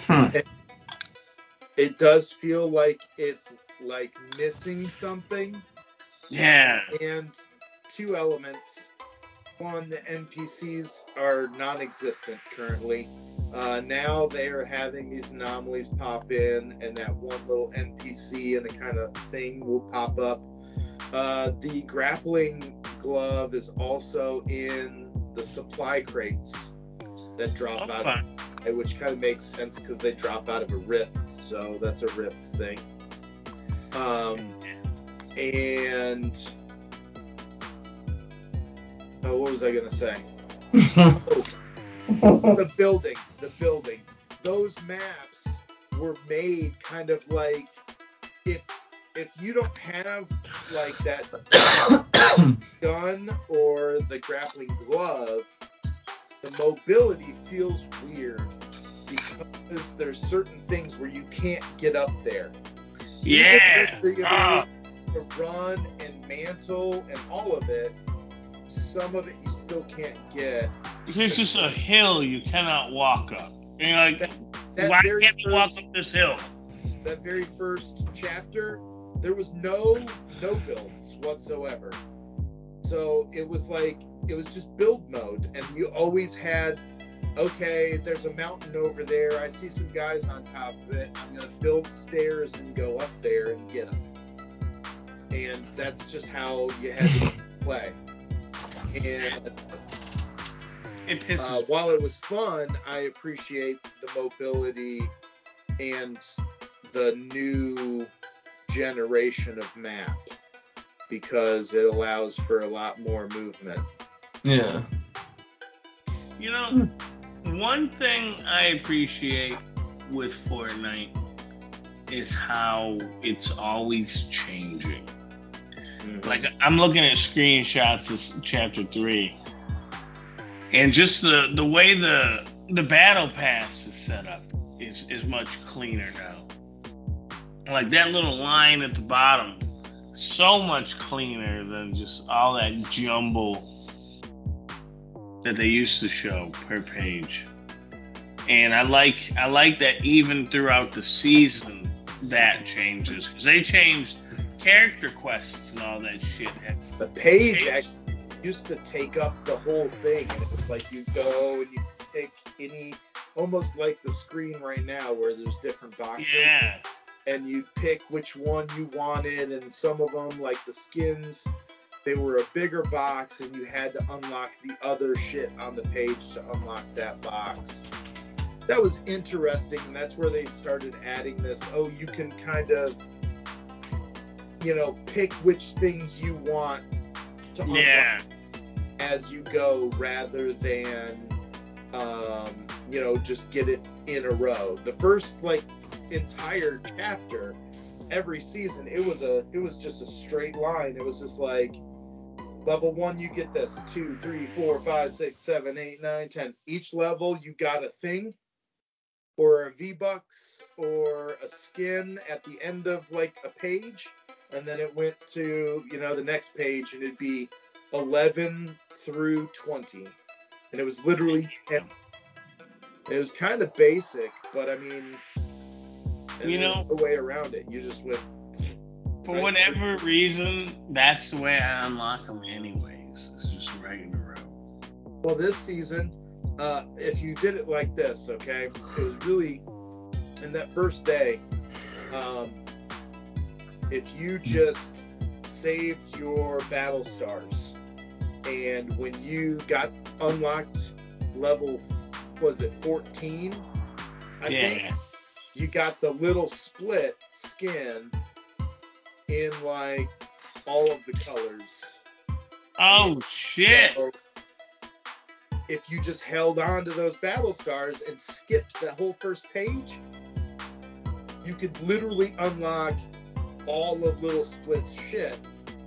It does feel like it's like missing something.
Yeah.
And two elements. One, the NPCs are non-existent currently. Now they are having these anomalies pop in, and that one little NPC and a kind of thing will pop up. The grappling glove is also in the supply crates that drop out, which kind of makes sense because they drop out of a rift, so that's a rift thing. And what was I gonna say? The building. Those maps were made kind of like, if you don't have like that gun or the grappling glove, the mobility feels weird because there's certain things where you can't get up there.
Yeah.
Even with the ability to run and mantle and all of it, some of it you still can't get.
There's just a hill you cannot walk up. And you're like, why can't you walk up this hill?
That very first chapter, there was no builds whatsoever. So it was just build mode, and you always had, okay, there's a mountain over there. I see some guys on top of it. I'm gonna build stairs and go up there and get them. And that's just how you had to play. And while it was fun, I appreciate the mobility and the new generation of map because it allows for a lot more movement.
Yeah.
You know, one thing I appreciate with Fortnite is how it's always changing. Mm-hmm. Like, I'm looking at screenshots of Chapter 3, and just the way the battle pass is set up is much cleaner now. Like, that little line at the bottom, so much cleaner than just all that jumble that they used to show per page. And I like that even throughout the season that changes, because they changed character quests and all that shit.
The page actually used to take up the whole thing, and it was like you go and you pick any, almost like the screen right now where there's different boxes.
Yeah.
And you pick which one you wanted, and some of them, like the skins, they were a bigger box, and you had to unlock the other shit on the page to unlock that box. That was interesting, and that's where they started adding this, you can kind of, pick which things you want to unlock as you go, rather than, just get it in a row. The first, entire chapter, every season, it was just a straight line. It was just like, level 1 you get this, 2, 3, 4, 5, 6, 7, 8, 9, 10. Each level you got a thing or a V-Bucks or a skin at the end of a page, and then it went to the next page, and it'd be 11 through 20. and it was literally 10. It was kind of basic, but I mean, and
You
there's
know,
no way around it. You just went.
for
right
whatever reason, that's the way I unlock them anyways. It's just right in a row.
Well, this season, if you did it like this, okay, it was really in that first day. If you just saved your battle stars, and when you got unlocked level, was it 14? I think you got the little split skin in like all of the colors.
Oh shit!
So if you just held on to those battle stars and skipped that whole first page, you could literally unlock all of Little Split's shit.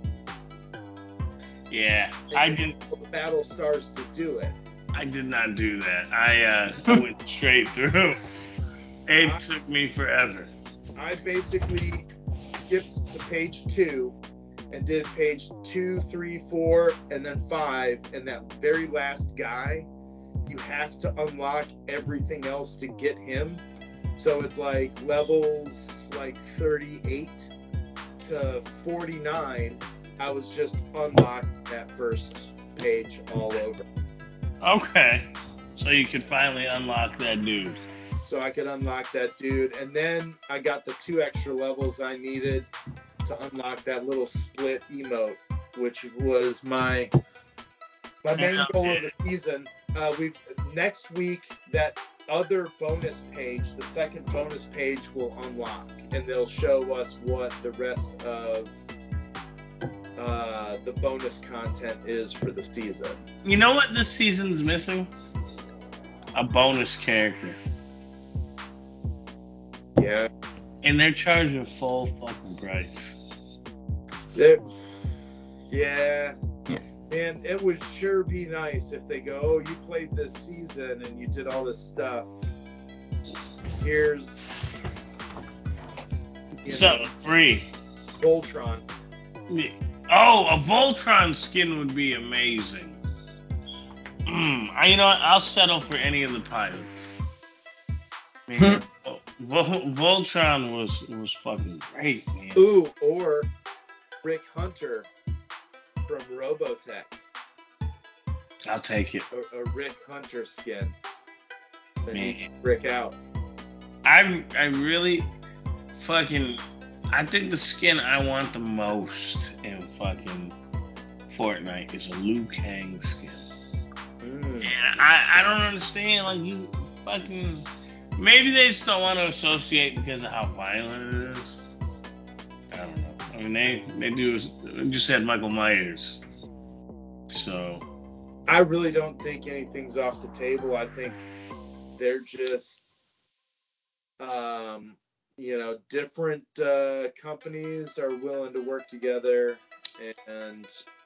Yeah,
And
I
you
didn't.
had all the battle stars to do it.
I did not do that. I went straight through. It took me forever.
I basically skipped to page 2 and did page 2, 3, 4, and then 5, and that very last guy, you have to unlock everything else to get him. So it's like levels like 38 to 49. I was just unlocking that first page all over.
Okay, so you could finally unlock that dude.
So I could unlock that dude, and then I got the 2 extra levels I needed to unlock that little split emote, which was my main goal of the season. Next week, that other bonus page, the second bonus page, will unlock, and they'll show us what the rest of the bonus content is for the season.
You know what this season's missing? A bonus character.
Yeah.
And they're charging full fucking price.
Yeah. Man, it would sure be nice if they go, oh, you played this season and you did all this stuff. Here's
something free.
Voltron.
Oh, a Voltron skin would be amazing. You know what? I'll settle for any of the pilots. Man, Voltron was fucking great, man.
Ooh, or Rick Hunter from Robotech.
I'll take it.
A Rick Hunter skin.
Man.
Rick out.
I really fucking... I think the skin I want the most in fucking Fortnite is a Liu Kang skin. And I don't understand, like, you fucking... Maybe they just don't want to associate because of how violent it is. I don't know. I mean, they just had Michael Myers. So...
I really don't think anything's off the table. I think they're just... different companies are willing to work together, and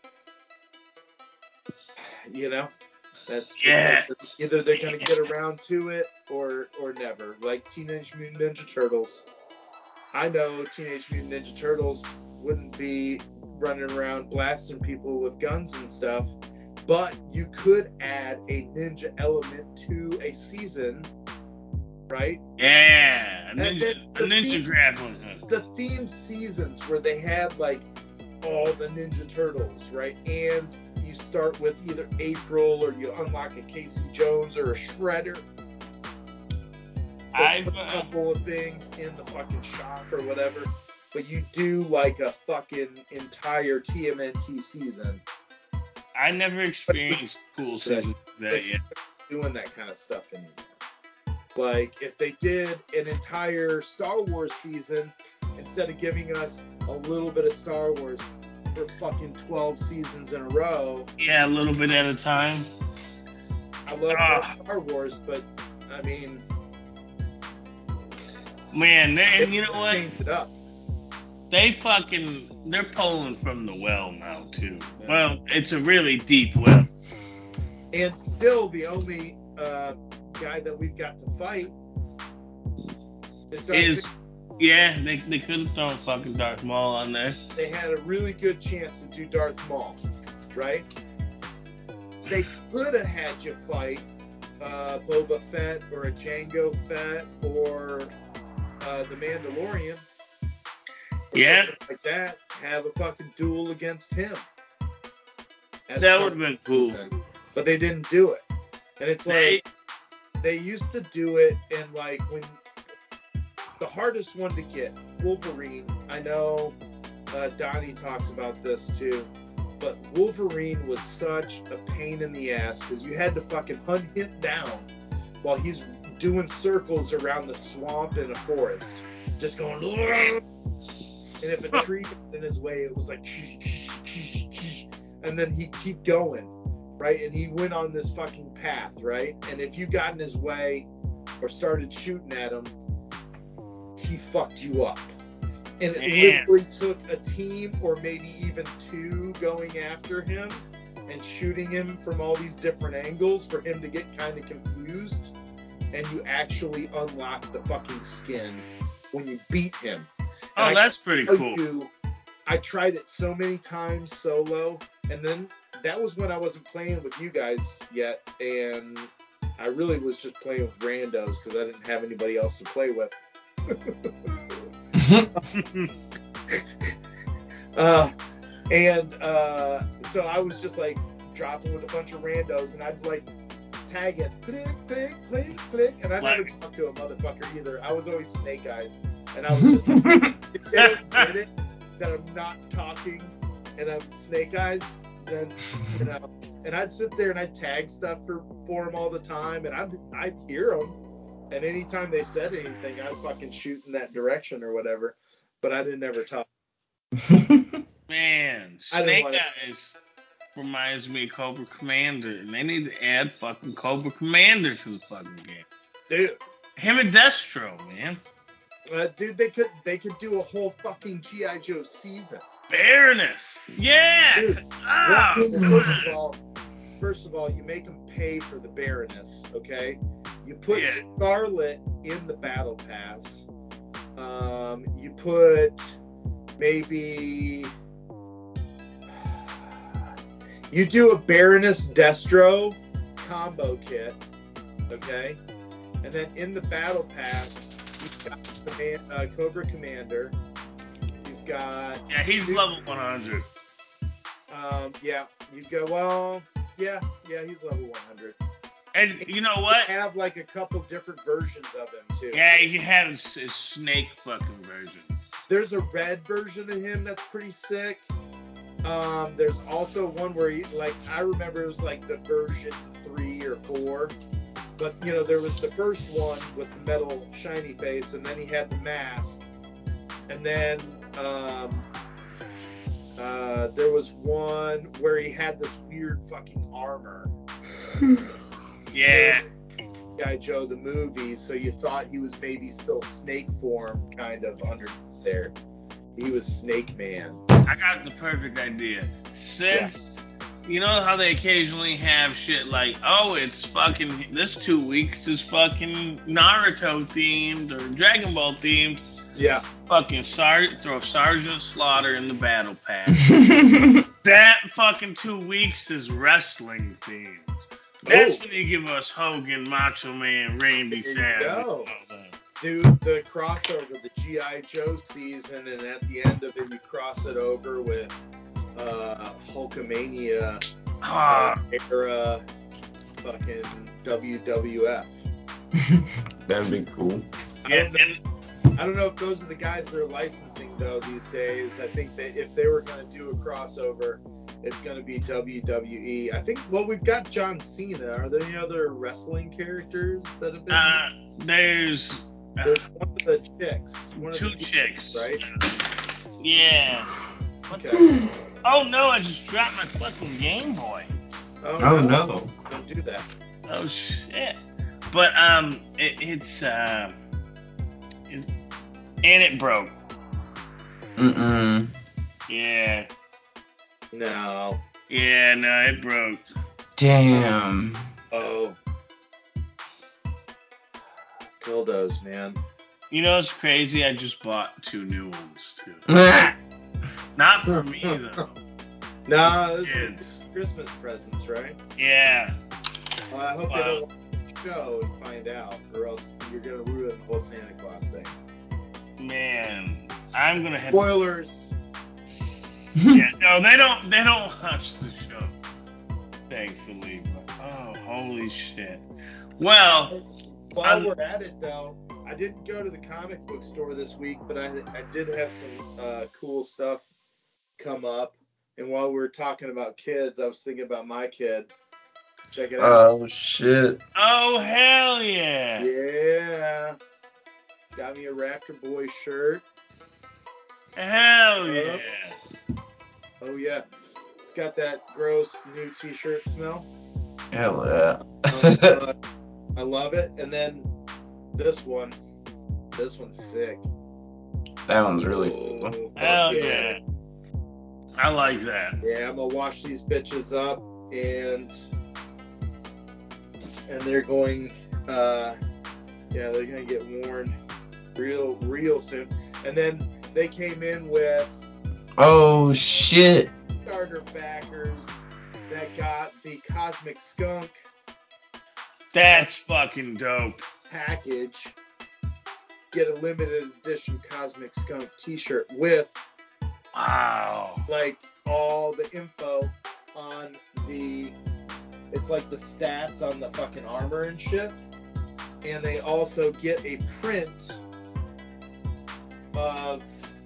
that's either they're gonna get around to it or never. Like Teenage Mutant Ninja Turtles. I know Teenage Mutant Ninja Turtles wouldn't be running around blasting people with guns and stuff, but you could add a ninja element to a season. Right?
Yeah, a ninja grappling hook.
The themed seasons where they had like all the Ninja Turtles, right? And you start with either April or you unlock a Casey Jones or a Shredder. Put a couple of things in the fucking shop or whatever, but you do like a fucking entire TMNT season.
I never experienced cool seasons that yet.
Doing that kind of stuff anymore. Like, if they did an entire Star Wars season, instead of giving us a little bit of Star Wars for fucking 12 seasons in a row.
Yeah, a little bit at a time.
I love Star Wars, but, I mean...
Man, and you know what?
Changed it up.
They're pulling from the well now, too. Yeah. Well, it's a really deep well.
And still, the only... guy that we've got to fight is
yeah, they could have thrown fucking Darth Maul on there.
They had a really good chance to do Darth Maul, right? they could have had you fight Boba Fett or a Jango Fett or the Mandalorian. Or something like that. Have a fucking duel against him.
That would have been cool.
But they didn't do it. And it's like, they used to do it, and like, when the hardest one to get, Wolverine, I know Donnie talks about this too, but Wolverine was such a pain in the ass because you had to fucking hunt him down while he's doing circles around the swamp in a forest, just going, and if a tree got in his way, it was like, and then he'd keep going, right? And he went on this fucking path, right? And if you got in his way or started shooting at him, he fucked you up. And it literally took a team or maybe even two going after him and shooting him from all these different angles for him to get kind of confused. And you actually unlock the fucking skin when you beat him.
Oh, that's pretty cool.
I tried it so many times solo, and then that was when I wasn't playing with you guys yet, and I really was just playing with randos because I didn't have anybody else to play with. So I was just like dropping with a bunch of randos, and I'd like tag it, click, click, click, click, and I never talked to a motherfucker either. I was always Snake Eyes, and I was just get it that I'm not talking and I'm Snake Eyes, then and I'd sit there and I'd tag stuff for him all the time, and I'd hear them, and anytime they said anything, I'd fucking shoot in that direction or whatever, but I didn't ever talk.
Man, Snake Eyes reminds me of Cobra Commander, and they need to add fucking Cobra Commander to the fucking game.
Dude.
Him and Destro, man.
Dude, they could do a whole fucking G.I. Joe season.
Baroness. Yeah.
Dude, first of all, you make them pay for the Baroness, okay? You put Scarlet in the Battle Pass. You put maybe... You do a Baroness Destro combo kit, okay? And then in the Battle Pass, you've got Cobra Commander. You've got...
Yeah, he's level 100.
You go, well, yeah, he's level 100.
And you know what?
You have like a couple different versions of him, too.
Yeah, he has his snake fucking version.
There's a red version of him that's pretty sick. There's also one where he, like, I remember it was like the version 3 or 4. But, there was the first one with the metal shiny face, and then he had the mask. And then there was one where he had this weird fucking armor.
Yeah.
G.I. Joe, the movie, so you thought he was maybe still snake form kind of under there. He was Snake Man.
I got the perfect idea. Since, you know how they occasionally have shit like, oh, it's fucking, this 2 weeks is fucking Naruto themed or Dragon Ball themed.
Yeah.
Fucking throw Sergeant Slaughter in the Battle Pass. That fucking 2 weeks is wrestling themed. That's when you give us Hogan, Macho Man, Randy Savage.
Dude, the crossover, the G.I. Joe season, and at the end of it, you cross it over with Hulkamania era fucking WWF.
That'd be cool.
I don't know if those are the guys they're licensing, though, these days. I think that if they were going to do a crossover, it's going to be WWE. I think, we've got John Cena. Are there any other wrestling characters that have been...
There's
one of the chicks.
Two chicks.
Right?
Yeah.
Okay.
Oh, no, I just dropped my fucking Game Boy.
Oh, no.
Don't do that.
Oh, shit. But, it's and it broke. Yeah.
No.
Yeah, no, it broke.
Damn.
Oh. Dildos, man.
You know what's crazy? I just bought 2 new ones, too. Not for me, though.
Nah, Christmas presents, right?
Yeah.
I hope they
Wow.
don't watch the show and find out, or else you're gonna ruin the whole Santa Claus thing.
Man, I'm gonna have.
Spoilers.
Yeah, no, they don't watch the show, thankfully. But oh, holy shit. Well,
While we're at it, though, I didn't go to the comic book store this week, but I did have some cool stuff come up. And while we were talking about kids, I was thinking about my kid. Check it out.
Oh shit.
oh hell yeah.
Yeah. Got me a Raptor Boy shirt.
Hell yeah.
Oh, yeah. It's got that gross new t-shirt smell.
Hell yeah.
I love it. And then this one's sick.
That one's really cool.
Oh, fuck
Hell yeah. I like that.
Yeah, I'm gonna wash these bitches up and they're going they're gonna get worn real soon. And then they came in with
Oh shit.
starter backers that got the Cosmic Skunk
That's fucking dope.
package. Get a limited edition Cosmic Skunk t-shirt with
Wow.
like all the info on it's like the stats on the fucking armor and shit. And they also get a print of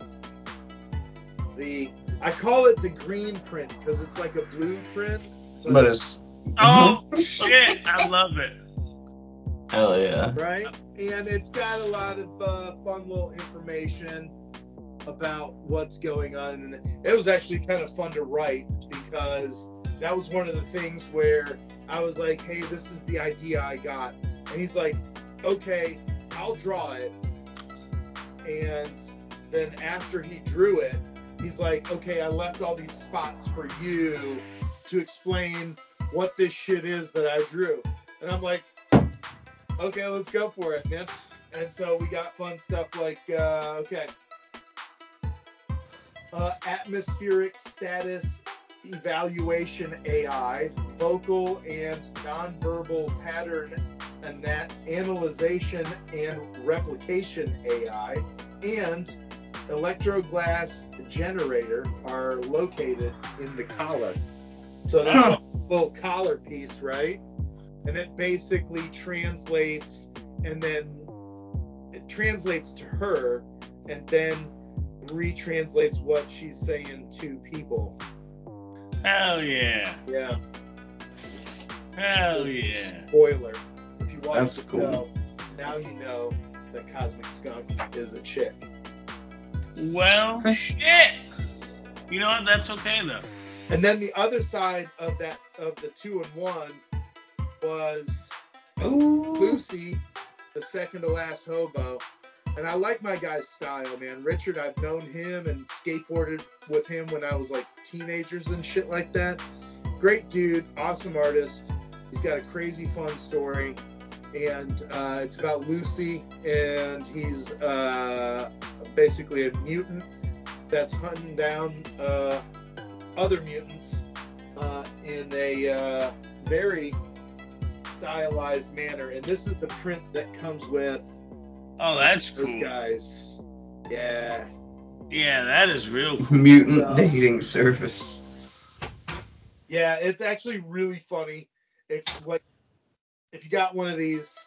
I call it the green print because it's like a blue print.
But it's
Oh shit, I love it.
hell yeah.
Right? And it's got a lot of fun little information about what's going on. And it was actually kind of fun to write because that was one of the things where I was like, hey, this is the idea I got. And he's like, okay, I'll draw it. And then after he drew it, he's like, okay, I left all these spots for you to explain what this shit is that I drew. And I'm like, okay, let's go for it, man. And so we got fun stuff like, atmospheric status evaluation AI, vocal and nonverbal pattern analyzation and replication AI, and electroglass generator are located in the collar. So there's like a little collar piece, right? And it basically translates, and then it translates to her, and then retranslates what she's saying to people.
Hell yeah.
Yeah.
Hell yeah.
Spoiler. If you watch
That's
the
cool.
show, now you know that Cosmic Skunk is a chick.
Well, shit. You know what? That's okay though.
And then the other side of that, of the 2-in-1, was Lucy, the second to last hobo. And I like my guy's style, man. Richard, I've known him and skateboarded with him when I was like teenagers and shit like that. Great dude, awesome artist. He's got a crazy fun story. And it's about Lucy, and he's basically a mutant that's hunting down other mutants in a very stylized manner. And this is the print that comes with
Oh, that's
those
cool.
guys. Yeah.
Yeah, that is real cool.
Mutant dating service.
Yeah, it's actually really funny. If you got one of these,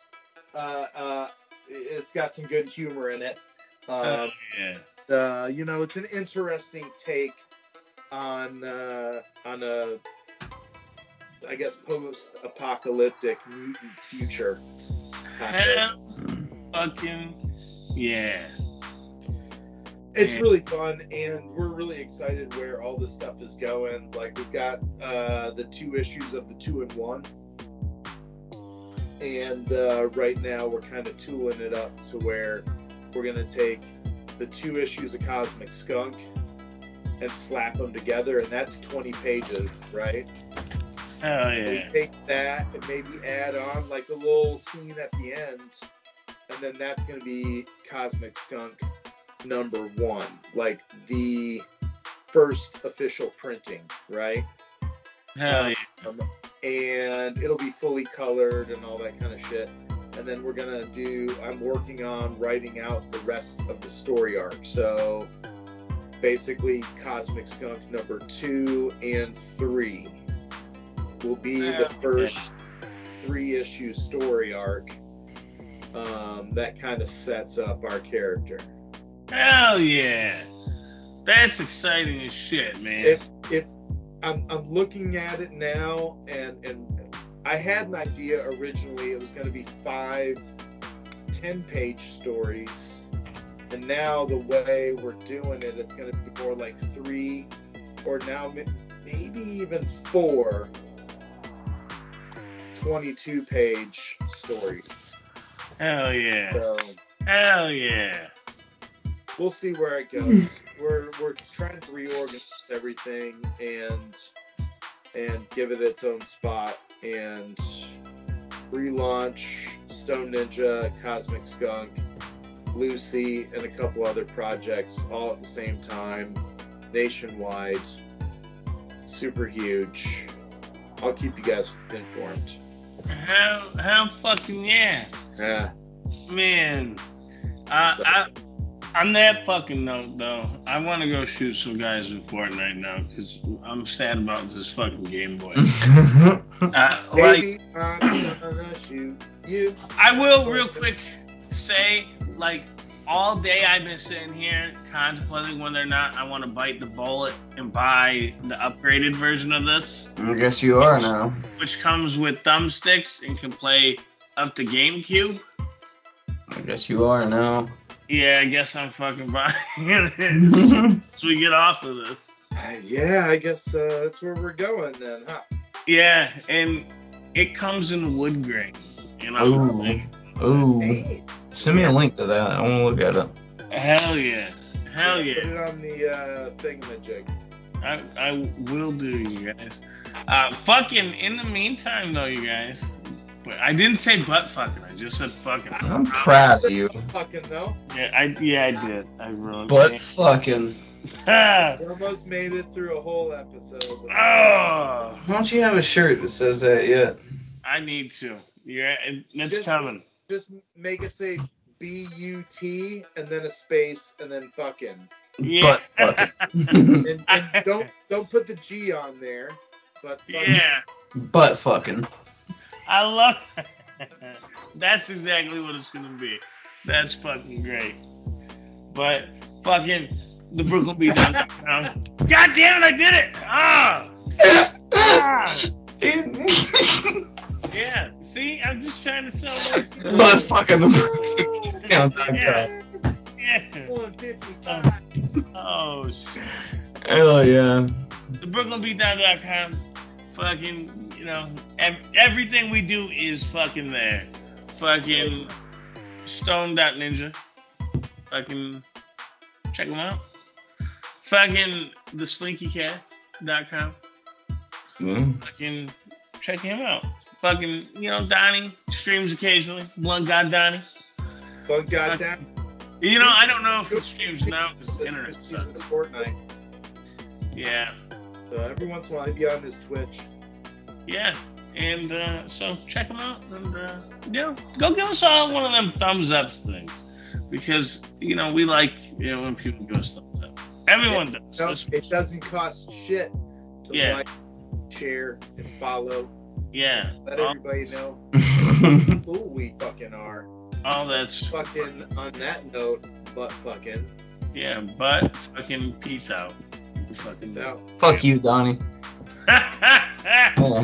it's got some good humor in it.
Yeah.
It's an interesting take on a, I guess, post-apocalyptic mutant future.
Hell fucking yeah.
It's really fun, and we're really excited where all this stuff is going. Like, we've got the 2 issues of the 2-in-1, and right now we're kind of tooling it up to where we're going to take the 2 issues of Cosmic Skunk and slap them together, and that's 20 pages, right?
Hell yeah.
We take that and maybe add on like a little scene at the end, and then that's going to be Cosmic Skunk #1, like the first official printing, right?
Hell yeah.
And it'll be fully colored and all that kind of shit. And then I'm working on writing out the rest of the story arc. So basically, Cosmic Skunk number 2 and 3 will be the first 3-issue story arc that kind of sets up our character.
Hell yeah. That's exciting as shit, man.
I'm looking at it now, and I had an idea originally. It was going to be 5 10-page stories, and now the way we're doing it, it's going to be more like 3, or now maybe even 4 22-page stories.
Hell yeah.
So
Hell yeah.
we'll see where it goes. We're trying to reorganize everything and give it its own spot and relaunch Stone Ninja, Cosmic Skunk, Lucy, and a couple other projects all at the same time, nationwide. Super huge. I'll keep you guys informed.
Hell fucking yeah.
Yeah.
Man. On that fucking note, though, I want to go shoot some guys in Fortnite now because I'm sad about this fucking Game Boy.
Baby, I'm gonna shoot you.
I will real quick say, like, all day I've been sitting here contemplating whether or not I want to bite the bullet and buy the upgraded version of this.
I guess you are now.
Which comes with thumbsticks and can play up to GameCube.
I guess you are now.
Yeah, I guess I'm fucking buying it. So we get off of this.
Yeah, I guess that's where we're going then, huh?
Yeah, and it comes in wood grain.
Ooh.
Hey.
Send me a link to that. I want to look at it.
Hell yeah. Hell yeah.
Put it on the thingamajig.
I will do, you guys. Fucking, in the meantime, though, you guys, but I didn't say butt fucking. I just said fucking.
I'm proud of you.
Fucking though.
Yeah, I did. I ruined
Butt fucking.
We almost made it through a whole episode.
Oh.
Why don't you have a shirt that says that yet?
I need to. Yeah, it's
Just-
coming.
Just make it say B-U-T and then a space and then fucking.
Yeah.
Butt fucking.
And don't put the G on there. But fucking.
Yeah.
Butt fucking.
I love That's exactly what it's gonna be. That's fucking great. But fucking the Brooklyn Beatdown. God damn it, I did it! Yeah. See, I'm just trying to sell more.
Butt fucking the Beatdown.com.
Yeah.
155.
Oh shit.
Hell yeah.
The BrooklynBeatdown.com. Fucking, everything we do is fucking there. Fucking Stone.Ninja. Fucking check them out. Fucking theslinkycast.com. Fucking check him out. Fucking, Donnie streams occasionally. Blunt God Donnie.
Blunt God damn.
I don't know if he streams now because the internet
He's
sucks.
in Fortnite.
Yeah.
So every once in a while he'd be on his Twitch.
Yeah. And so check them out. And, go give us all one of them thumbs up things. Because, we like, when people give us thumbs up. Everyone does.
No, it doesn't cost shit to like, share, and follow.
Yeah.
Let everybody know how cool we fucking are.
All that's
fucking on that note, butt fucking.
Yeah, but fucking peace out. Fucking
out.
Fuck you, Donnie.